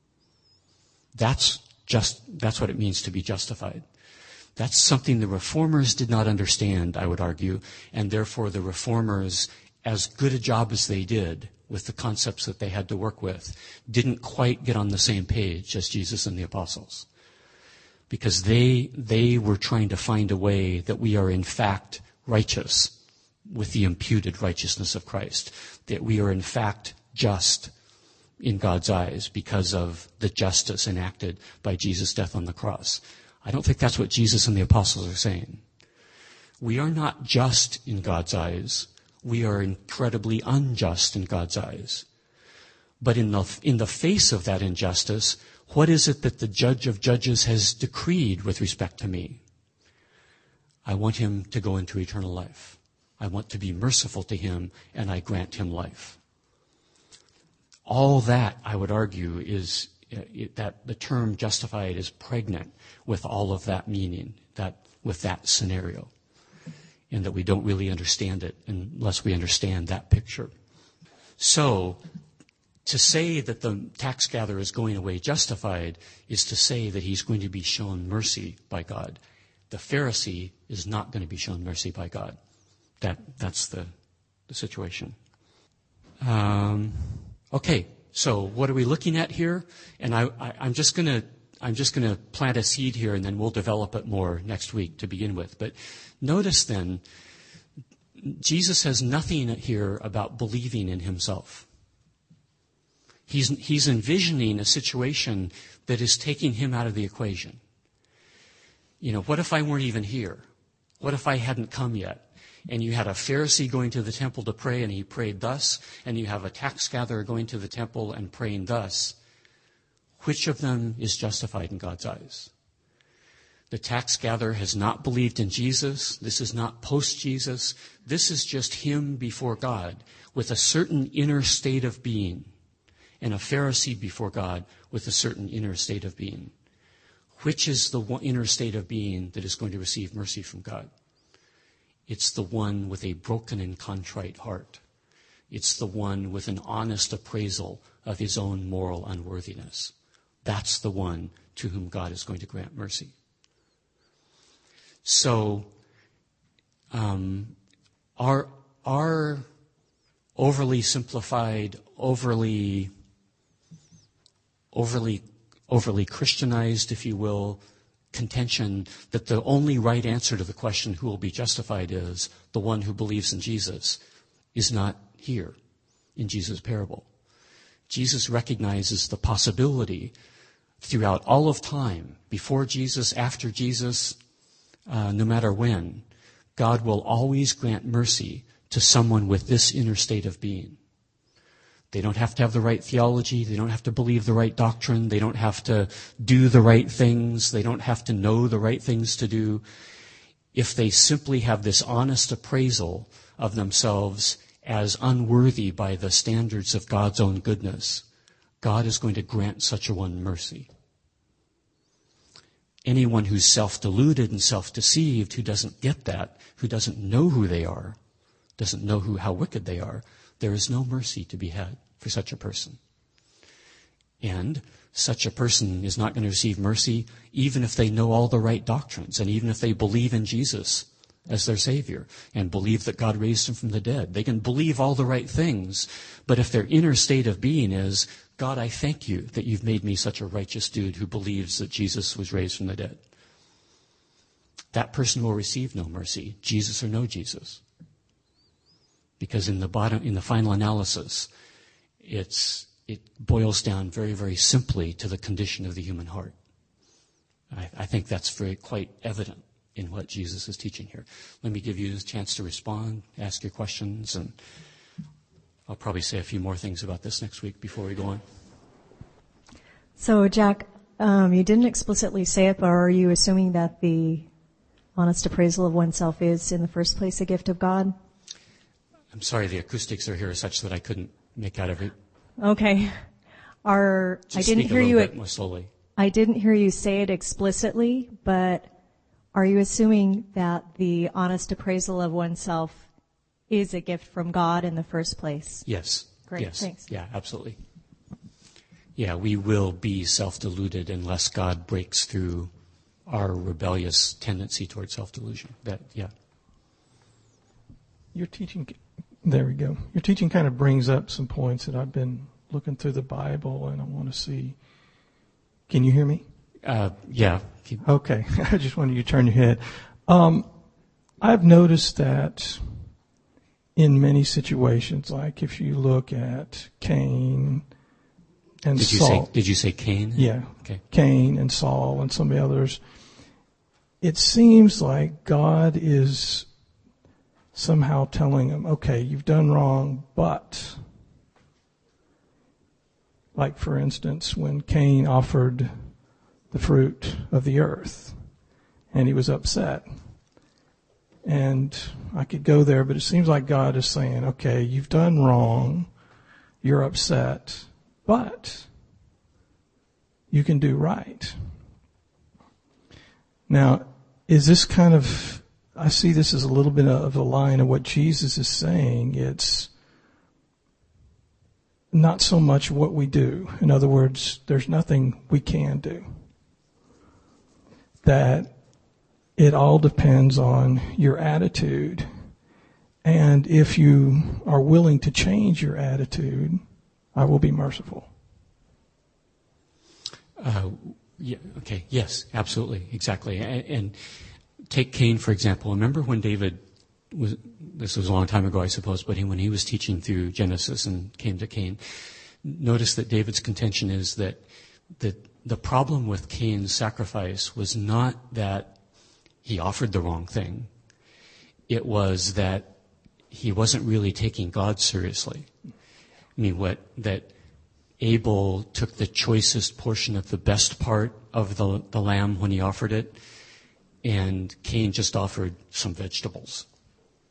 That's just, that's what it means to be justified. That's something the reformers did not understand, I would argue, and therefore the reformers, as good a job as they did with the concepts that they had to work with, didn't quite get on the same page as Jesus and the apostles. Because they, they were trying to find a way that we are in fact righteous with the imputed righteousness of Christ. That we are in fact just in God's eyes because of the justice enacted by Jesus' death on the cross. I don't think that's what Jesus and the apostles are saying. We are not just in God's eyes. We are incredibly unjust in God's eyes. But in the, in the face of that injustice, what is it that the judge of judges has decreed with respect to me? I want him to go into eternal life. I want to be merciful to him, and I grant him life. All that, I would argue, is it, that the term justified is pregnant with all of that meaning, that with that scenario, and that we don't really understand it unless we understand that picture. So, to say that the tax gatherer is going away justified is to say that he's going to be shown mercy by God. The Pharisee is not going to be shown mercy by God. That that's the, the situation. Um, okay, so what are we looking at here? And I, I, I'm just going to I'm just going to plant a seed here, and then we'll develop it more next week to begin with. But notice then, Jesus says nothing here about believing in himself. He's, he's envisioning a situation that is taking him out of the equation. You know, what if I weren't even here? What if I hadn't come yet? And you had a Pharisee going to the temple to pray, and he prayed thus, and you have a tax gatherer going to the temple and praying thus. Which of them is justified in God's eyes? The tax gatherer has not believed in Jesus. This is not post-Jesus. This is just him before God with a certain inner state of being, and a Pharisee before God with a certain inner state of being. Which is the one inner state of being that is going to receive mercy from God? It's the one with a broken and contrite heart. It's the one with an honest appraisal of his own moral unworthiness. That's the one to whom God is going to grant mercy. So, um, our, our overly simplified, overly, overly, overly Christianized, if you will, contention that the only right answer to the question who will be justified is the one who believes in Jesus is not here in Jesus' parable. Jesus recognizes the possibility throughout all of time, before Jesus, after Jesus, uh, no matter when, God will always grant mercy to someone with this inner state of being. They don't have to have the right theology. They don't have to believe the right doctrine. They don't have to do the right things. They don't have to know the right things to do. If they simply have this honest appraisal of themselves as unworthy by the standards of God's own goodness, God is going to grant such a one mercy. Anyone who's self-deluded and self-deceived, who doesn't get that, who doesn't know who they are, doesn't know who how wicked they are, there is no mercy to be had for such a person. And such a person is not going to receive mercy even if they know all the right doctrines and even if they believe in Jesus as their Savior and believe that God raised him from the dead. They can believe all the right things, but if their inner state of being is, God, I thank you that you've made me such a righteous dude who believes that Jesus was raised from the dead, that person will receive no mercy, Jesus or no Jesus. Because in the bottom, in the final analysis, it's, it boils down very, very simply to the condition of the human heart. I, I think that's very quite evident in what Jesus is teaching here. Let me give you a chance to respond, ask your questions, and I'll probably say a few more things about this next week before we go on. So, Jack, um, you didn't explicitly say it, but are you assuming that the honest appraisal of oneself is, in the first place, a gift of God? I'm sorry, the acoustics are here such that I couldn't make out every. Okay. Are Just I didn't speak hear a you. Bit more slowly. I didn't hear you say it explicitly, but are you assuming that the honest appraisal of oneself is a gift from God in the first place? Yes. Great. Yes. Thanks. Yeah, absolutely. Yeah, we will be self-deluded unless God breaks through our rebellious tendency toward self-delusion. That, yeah. Your teaching, there we go. Your teaching kind of brings up some points that I've been looking through the Bible and I want to see. Can you hear me? Uh, yeah. Okay. I just wanted you to turn your head. Um, I've noticed that in many situations, like if you look at Cain and did you Saul. Say, did you say Cain? Yeah. Okay. Cain and Saul and some of the others. It seems like God is somehow telling him, okay, you've done wrong, but, like for instance, when Cain offered the fruit of the earth and he was upset. And I could go there, but it seems like God is saying, okay, you've done wrong, you're upset, but you can do right. Now, is this kind of, I see this as a little bit of a line of what Jesus is saying. It's not so much what we do. In other words, there's nothing we can do. That it all depends on your attitude. And if you are willing to change your attitude, I will be merciful. Uh, yeah, okay, yes, absolutely, exactly. And, and take Cain, for example. Remember when David was, this was a long time ago, I suppose, but he, when he was teaching through Genesis and came to Cain, notice that David's contention is that, that the problem with Cain's sacrifice was not that he offered the wrong thing. It was that he wasn't really taking God seriously. I mean, what, that Abel took the choicest portion of the best part of the, the lamb when he offered it, and Cain just offered some vegetables.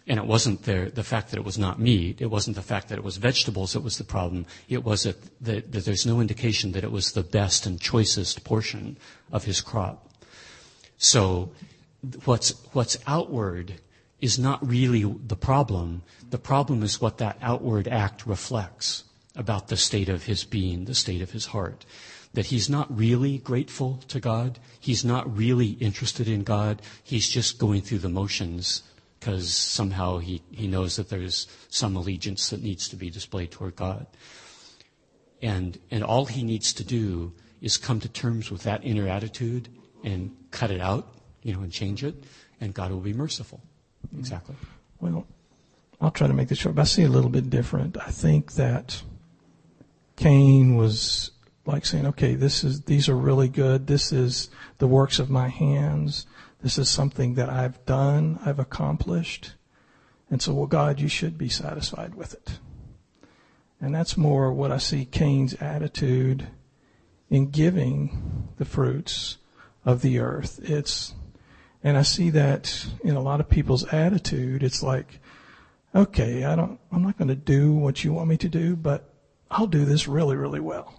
And it wasn't the, the fact that it was not meat. It wasn't the fact that it was vegetables that was the problem. It was that, that, that there's no indication that it was the best and choicest portion of his crop. So what's, what's outward is not really the problem. The problem is what that outward act reflects about the state of his being, the state of his heart. That he's not really grateful to God. He's not really interested in God. He's just going through the motions because somehow he, he knows that there's some allegiance that needs to be displayed toward God. And, and all he needs to do is come to terms with that inner attitude and cut it out, you know, and change it, and God will be merciful. Exactly. Well, I'll try to make this short, but I see it a little bit different. I think that Cain was like saying, okay, this is, these are really good. This is the works of my hands. This is something that I've done, I've accomplished. And so, well, God, you should be satisfied with it. And that's more what I see Cain's attitude in giving the fruits of the earth. It's, and I see that in a lot of people's attitude. It's like, okay, I don't, I'm not going to do what you want me to do, but I'll do this really, really well.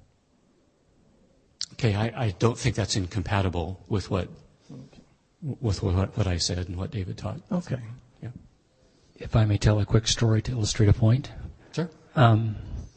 Okay, I, I don't think that's incompatible with what with what, what I said and what David taught. Okay. So, yeah. If I may tell a quick story to illustrate a point. Sure. Um,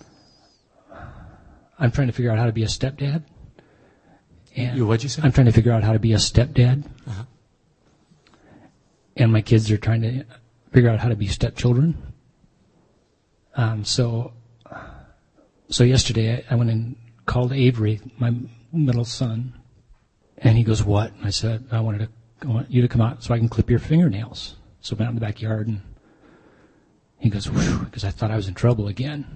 I'm trying to figure out how to be a stepdad. And you, what'd you say? I'm trying to figure out how to be a stepdad. Uh-huh. And my kids are trying to figure out how to be stepchildren. Um, so, so yesterday I, I went and called Avery, my middle son, and he goes, "What?" And I said, I wanted to, I want you to come out so I can clip your fingernails. So I went out in the backyard, and he goes, "Whew," because I thought I was in trouble again.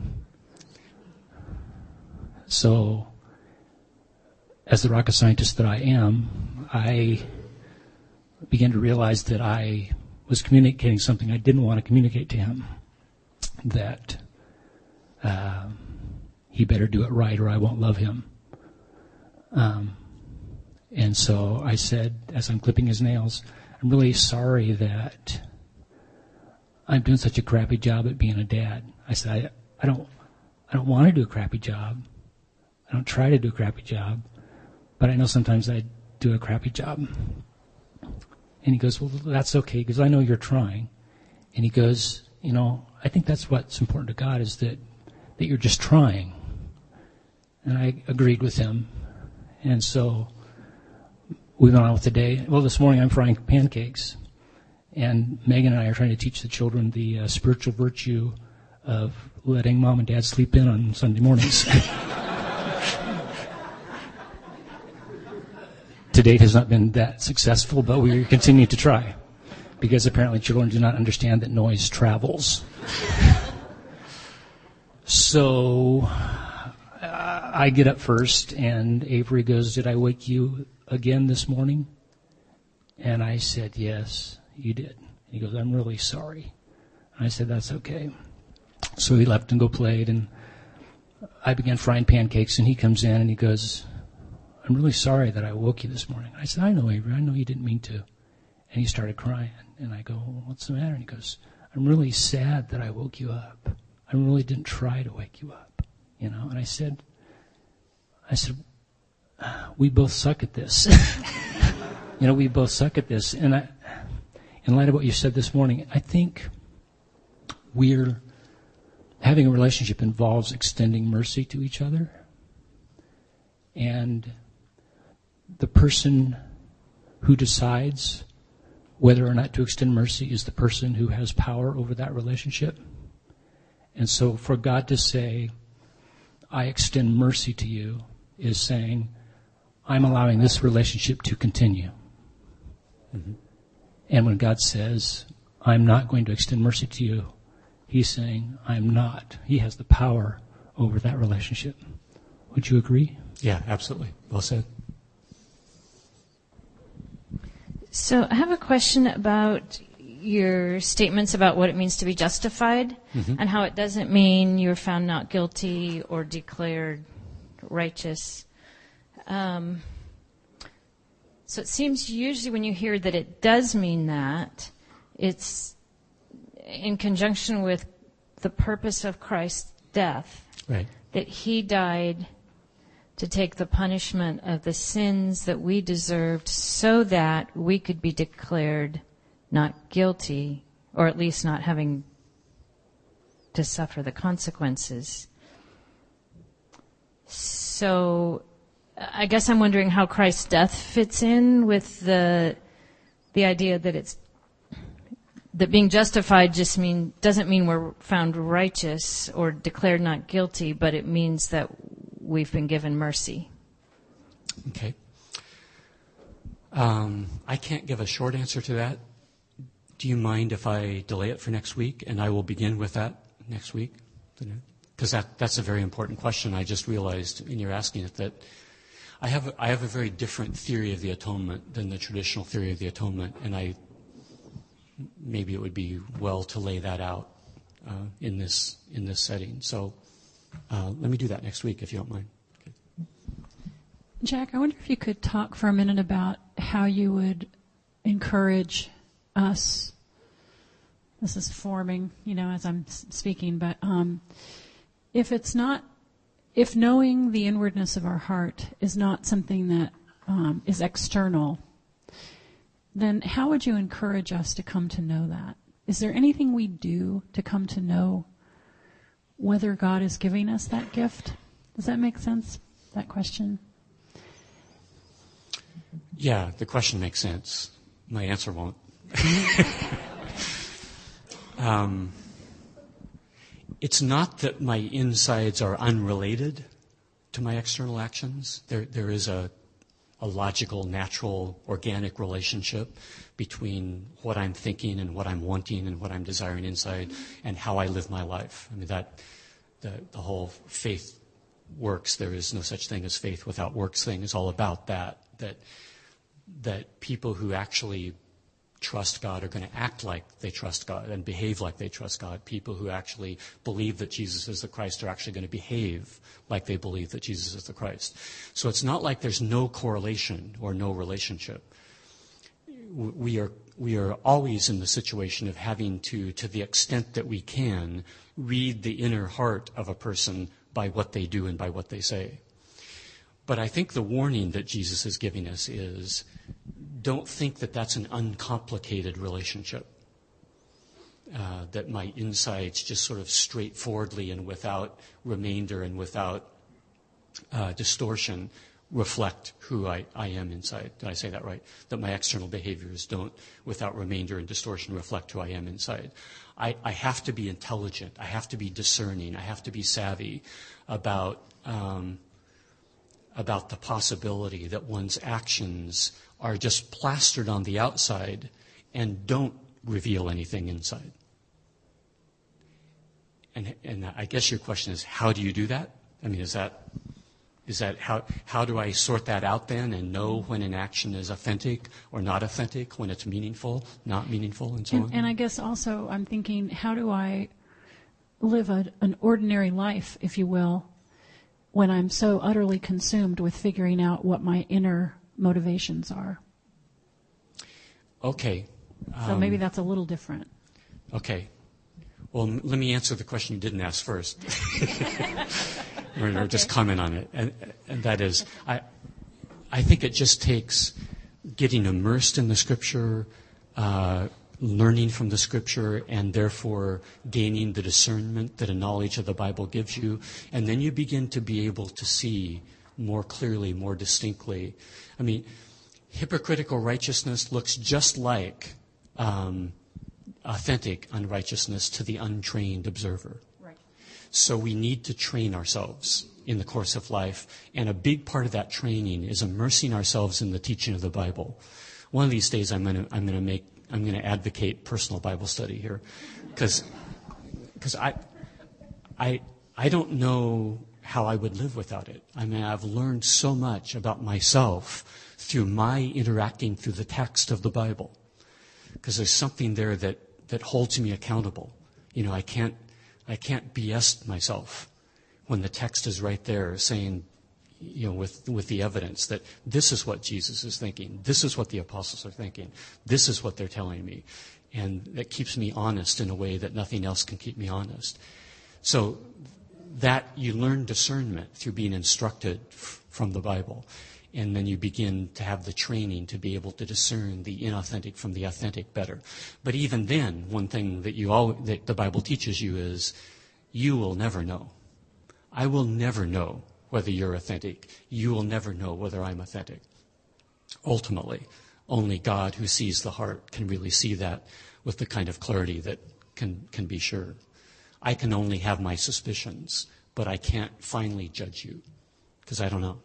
So, as the rocket scientist that I am, I began to realize that I was communicating something I didn't want to communicate to him, that uh, he better do it right or I won't love him. Um, and so I said, as I'm clipping his nails, I'm really sorry that I'm doing such a crappy job at being a dad. I said, I, I don't, I don't want to do a crappy job. I don't try to do a crappy job, but I know sometimes I do a crappy job. And he goes, well, that's okay, because I know you're trying. And he goes, you know, I think that's what's important to God, is that, that you're just trying. And I agreed with him. And so we went on with the day. Well, this morning I'm frying pancakes. And Megan and I are trying to teach the children the uh, spiritual virtue of letting mom and dad sleep in on Sunday mornings. To date has not been that successful, but we continue to try, because apparently children do not understand that noise travels. So uh, I get up first, and Avery goes, "Did I wake you again this morning?" And I said, "Yes, you did." And he goes, "I'm really sorry." And I said, "That's okay." So he left and go played, and I began frying pancakes, and he comes in and he goes, "I'm really sorry that I woke you this morning." I said, "I know, Avery, I know you didn't mean to." And he started crying. And I go, well, "What's the matter?" And he goes, "I'm really sad that I woke you up. I really didn't try to wake you up." You know, and I said, I said, we both suck at this. You know, we both suck at this. And I, in light of what you said this morning, I think we're, having a relationship involves extending mercy to each other. And the person who decides whether or not to extend mercy is the person who has power over that relationship. And so for God to say, "I extend mercy to you," is saying, I'm allowing this relationship to continue. Mm-hmm. And when God says, "I'm not going to extend mercy to you," he's saying, I'm not. He has the power over that relationship. Would you agree? Yeah, absolutely. Well said. So I have a question about your statements about what it means to be justified, mm-hmm. and how it doesn't mean you're found not guilty or declared righteous. Um, so it seems usually when you hear that it does mean that, it's in conjunction with the purpose of Christ's death, Right. that he died to take the punishment of the sins that we deserved so that we could be declared not guilty, or at least not having to suffer the consequences. So I guess I'm wondering how Christ's death fits in with the the idea that it's that being justified just mean doesn't mean we're found righteous or declared not guilty, but it means that we've been given mercy. Okay. Um, I can't give a short answer to that. Do you mind if I delay it for next week, and I will begin with that next week? Because that, that's a very important question. I just realized in your asking it that I have, a, I have a very different theory of the atonement than the traditional theory of the atonement, and I maybe it would be well to lay that out uh, in this in this setting. So uh, let me do that next week, if you don't mind. Okay. Jack, I wonder if you could talk for a minute about how you would encourage us. This is forming, you know, as I'm speaking, but um, if it's not, if knowing the inwardness of our heart is not something that um, is external, then how would you encourage us to come to know that? Is there anything we do to come to know whether God is giving us that gift? Does that make sense, that question? Yeah, the question makes sense. My answer won't. um, it's not that my insides are unrelated to my external actions. There, there is a a logical, natural, organic relationship between what I'm thinking and what I'm wanting and what I'm desiring inside and how I live my life. I mean, that the, the whole faith works. There is no such thing as faith without works thing is all about that, that, that people who actually trust God are going to act like they trust God and behave like they trust God. People who actually believe that Jesus is the Christ are actually going to behave like they believe that Jesus is the Christ. So it's not like there's no correlation or no relationship. We are we are always in the situation of having to, to the extent that we can, read the inner heart of a person by what they do and by what they say. But I think the warning that Jesus is giving us is, don't think that that's an uncomplicated relationship, uh, that my insides just sort of straightforwardly and without remainder and without uh, distortion reflect who I, I am inside. Did I say that right? That my external behaviors don't, without remainder and distortion, reflect who I am inside. I, I have to be intelligent. I have to be discerning. I have to be savvy about um, about the possibility that one's actions are just plastered on the outside and don't reveal anything inside. And, and I guess your question is, how do you do that? I mean, is that, is that how, how do I sort that out then and know when an action is authentic or not authentic, when it's meaningful, not meaningful, and so and, on? And I guess also I'm thinking, how do I live a, an ordinary life, if you will, when I'm so utterly consumed with figuring out what my inner motivations are? Okay. So Um, maybe that's a little different. Okay. Well, m- let me answer the question you didn't ask first. or, or just comment on it. And, and that is, I, I think it just takes getting immersed in the Scripture, uh, learning from the Scripture, and therefore gaining the discernment that a knowledge of the Bible gives you. And then you begin to be able to see more clearly, more distinctly. I mean, hypocritical righteousness looks just like um, authentic unrighteousness to the untrained observer. Right. So we need to train ourselves in the course of life, and a big part of that training is immersing ourselves in the teaching of the Bible. One of these days, I'm going to I'm going to make I'm going to advocate personal Bible study here, because because I I I don't know how I would live without it. I mean, I've learned so much about myself through my interacting through the text of the Bible, because there's something there that, that holds me accountable. You know, I can't I can't B S myself when the text is right there saying, you know, with, with the evidence that this is what Jesus is thinking. This is what the apostles are thinking. This is what they're telling me. And that keeps me honest in a way that nothing else can keep me honest. So that you learn discernment through being instructed f- from the Bible. And then you begin to have the training to be able to discern the inauthentic from the authentic better. But even then, one thing that you all, that the Bible teaches you is, you will never know. I will never know whether you're authentic. You will never know whether I'm authentic. Ultimately, only God who sees the heart can really see that with the kind of clarity that can, can be sure. I can only have my suspicions, but I can't finally judge you because I don't know.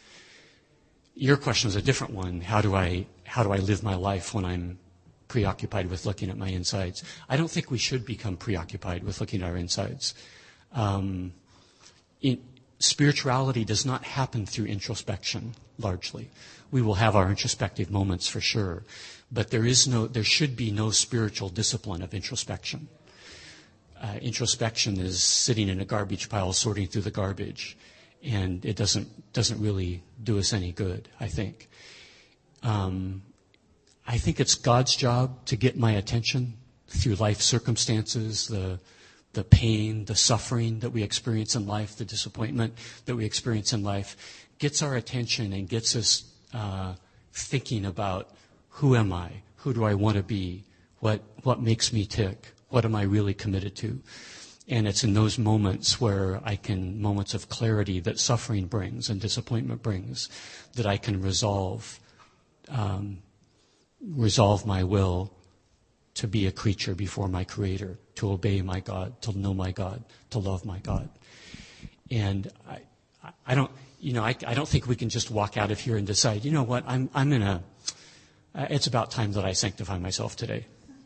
Your question is a different one. How do I how do I live my life when I'm preoccupied with looking at my insides? I don't think we should become preoccupied with looking at our insides. Um, in, spirituality does not happen through introspection, largely. We will have our introspective moments for sure, but there is no, there should be no spiritual discipline of introspection. Uh, introspection is sitting in a garbage pile, sorting through the garbage. And it doesn't doesn't really do us any good, I think. Um, I think it's God's job to get my attention through life circumstances, the the pain, the suffering that we experience in life, the disappointment that we experience in life, gets our attention and gets us uh, thinking about who am I, who do I want to be, what what makes me tick, what am I really committed to. And it's in those moments where I can, moments of clarity that suffering brings and disappointment brings, that I can resolve, um, resolve my will to be a creature before my Creator, to obey my God, to know my God, to love my God. And I, I don't, you know, I, I don't think we can just walk out of here and decide, you know what, I'm, I'm in a, uh, it's about time that I sanctify myself today.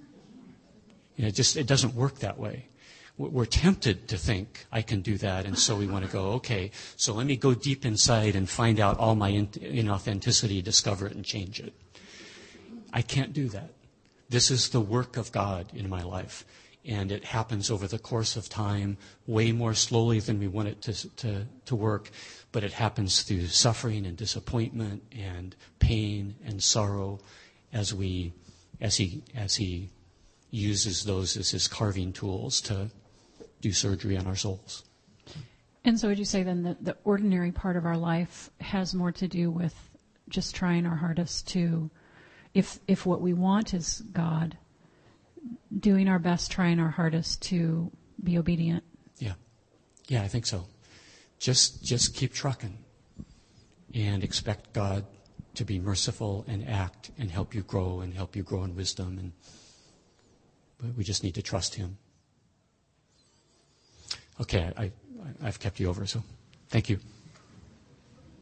You know, it just, it doesn't work that way. We're tempted to think I can do that, and so we want to go, okay, so let me go deep inside and find out all my inauthenticity, discover it, and change it. I can't do that. This is the work of God in my life, and it happens over the course of time, way more slowly than we want it to, to, to work, but it happens through suffering and disappointment and pain and sorrow as we, as he, as he uses those as his carving tools to do surgery on our souls. And so would you say then that the ordinary part of our life has more to do with just trying our hardest to, if if what we want is God, doing our best, trying our hardest to be obedient? Yeah. Yeah, I think so. Just just keep trucking and expect God to be merciful and act and help you grow and help you grow in wisdom, and but we just need to trust him. Okay, I, I, I've kept you over, so thank you.